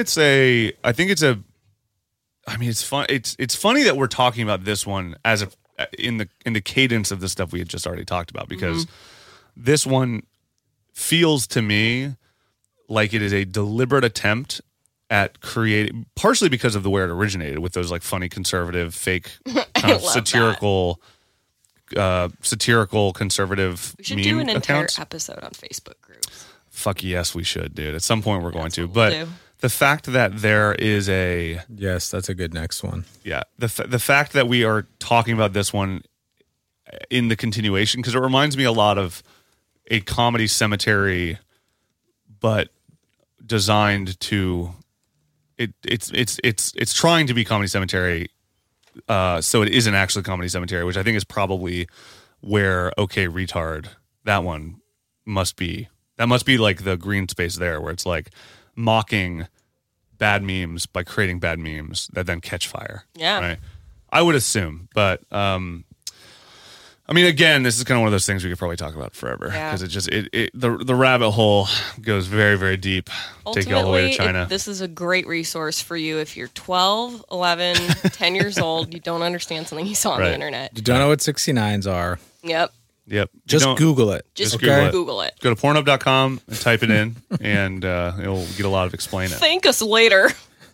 it's fun. It's funny that we're talking about this one as in the cadence of the stuff we had just already talked about, because this one feels to me like it is a deliberate attempt at creating, partially because of the where it originated with those like funny conservative fake kind of satirical conservative We should meme do an entire accounts. episode on Facebook groups. Fuck yes, we should, dude. At some point we're going to. what But we'll do. the fact that there is Yes, that's a good next one. yeah, the fact that we are talking about this one in the continuation, because it reminds me a lot of a Comedy Cemetery, but designed to it's trying to be Comedy Cemetery, so it isn't actually Comedy Cemetery, which I think is probably where OK Retard, that must be like the green space there, where it's like mocking bad memes by creating bad memes that then catch fire. Yeah. Right. I would assume, but I mean, again, this is kind of one of those things we could probably talk about forever, because it just the rabbit hole goes very, very deep. Take you all the way to China. This is a great resource for you if you're 12, 11, 10 years old, you don't understand something you saw on the internet. You don't know what 69s are. Yep. Yep. Just Google it. Just Google it. Google it. Go to Pornhub.com and type it in, and you'll get a lot of explain it. Thank us later.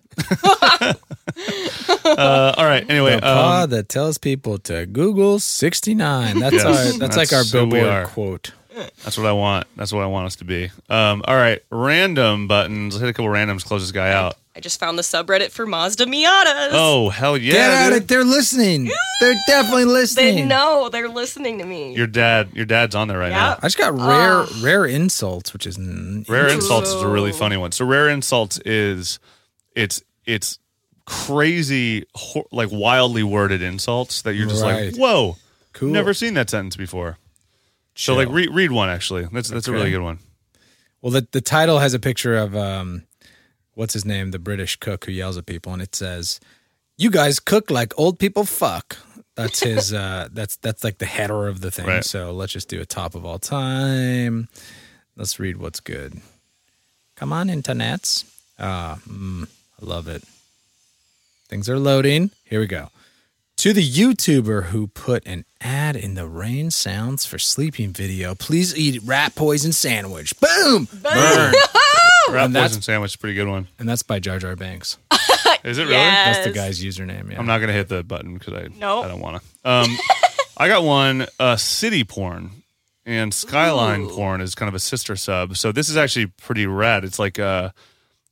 All right. Anyway, The pod that tells people to Google 69. That's Yes, that's like our that's who we Billboard are. quote. that's what I want. That's what I want us to be. All right. Random buttons. Let's hit a couple randoms. Close this guy out. I just found the subreddit for Mazda Miatas. Oh, hell yeah. Get at dude. it. They're listening. They're definitely listening. They know they're listening to me. Your dad's on there right now. I just got rare insults, which is Rare insults is a really funny one. So rare insults is it's crazy, like wildly worded insults that you're just Right. like, whoa, cool. never seen that sentence before. So Chill. like read one actually. That's a really good one. Well, the title has a picture of what's his name, the British cook who yells at people, and it says, "You guys cook like old people fuck." That's his. That's like the header of the thing. Right. So let's just do a top of all time. Let's read what's good. Come on, internets. I love it. Things are loading. Here we go. To the YouTuber who put an ad in the rain sounds for sleeping video, please eat rat poison sandwich. Boom! Burn. Rat that's- poison sandwich is a pretty good one. And that's by Jar Jar Banks. Is it really? Yes. That's the guy's username. Yeah. I'm not gonna hit the button because I don't want to. I got one. City porn and Skyline porn is kind of a sister sub. So this is actually pretty rad. It's like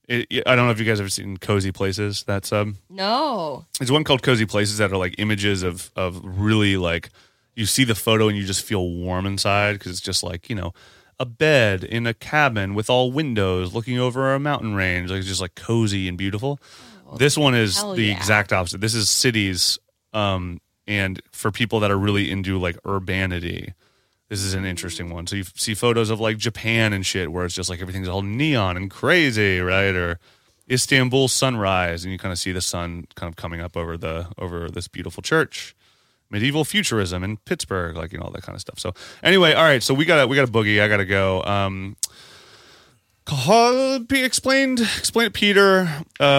I don't know if you guys have ever seen Cozy Places. That sub. No. There's one called Cozy Places that are like images of really like you see the photo and you just feel warm inside because it's just like, you know, a bed in a cabin with all windows looking over a mountain range. Like it's just like cozy and beautiful. This one is the exact opposite. This is cities, and for people that are really into like urbanity, this is an interesting one. So you see photos of like Japan and shit where it's just like everything's all neon and crazy, right? Or Istanbul sunrise, and you kind of see the sun kind of coming up over this beautiful church. Medieval futurism in Pittsburgh, like, you know, all that kind of stuff. So anyway, all right, so we got a boogie. I gotta go. Explain it, Peter.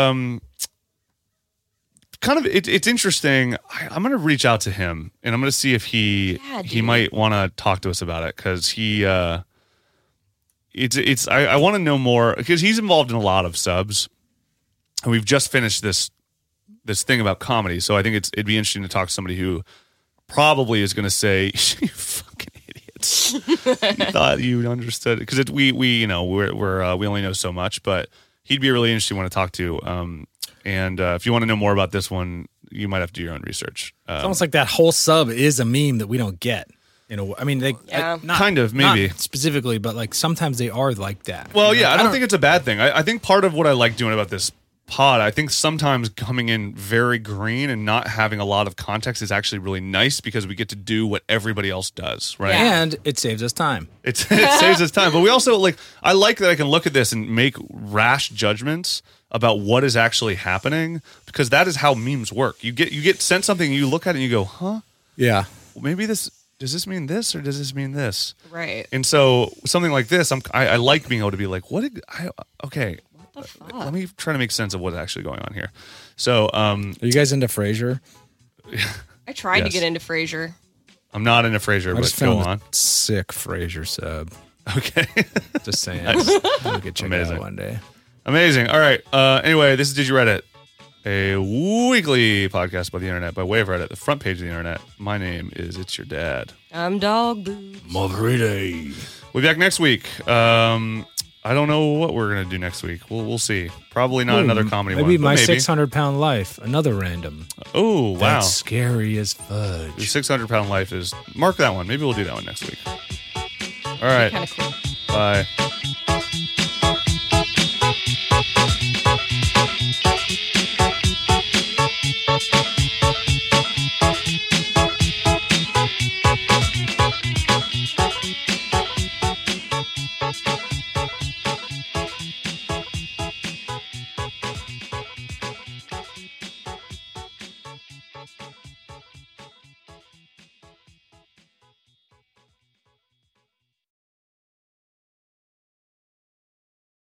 Kind of, it's interesting. I'm gonna reach out to him and I'm gonna see if he might want to talk to us about it because I want to know more because he's involved in a lot of subs, and we've just finished this thing about comedy. So I think it'd be interesting to talk to somebody who probably is going to say, "You fucking idiots! You thought you understood it," because we you know we only know so much, but he'd be a really interesting one to talk to. And if you want to know more about this one, you might have to do your own research. It's almost like that whole sub is a meme that we don't get. You know, I mean, not, kind of, maybe. Not specifically, but like sometimes they are like that. Well, yeah, I don't think it's a bad thing. I think part of what I like doing about this pod, I think sometimes coming in very green and not having a lot of context is actually really nice because we get to do what everybody else does, right? Yeah. And it saves us time. It saves us time. But we also, like, I like that I can look at this and make rash judgments about what is actually happening because that is how memes work. You get sent something, you look at it and you go, huh? Yeah. Well, maybe does this mean this or does this mean this? Right. And so something like this, I like being able to be like, okay. What the fuck? Let me try to make sense of what's actually going on here. So, Are you guys into Frasier? I tried to Yes. get into Frasier. I'm not into Frasier, I but just go found on. a sick Frasier sub. Okay. Just saying. Nice. We could check it Amazing. out one day. Amazing. All right. Anyway, this is Did You Reddit, a weekly podcast by the internet, by way of Reddit, the front page of the internet. My name is It's Your Dad. I'm Dog Boo. Margarita. We'll be back next week. I don't know what we're going to do next week. We'll see. Probably not another comedy maybe one. My But 600-Pound Life. Another random. Oh, wow. That's scary as The fudge. 600-pound life is... Mark that one. Maybe we'll do that one next week. All right. Kind of cool. Bye.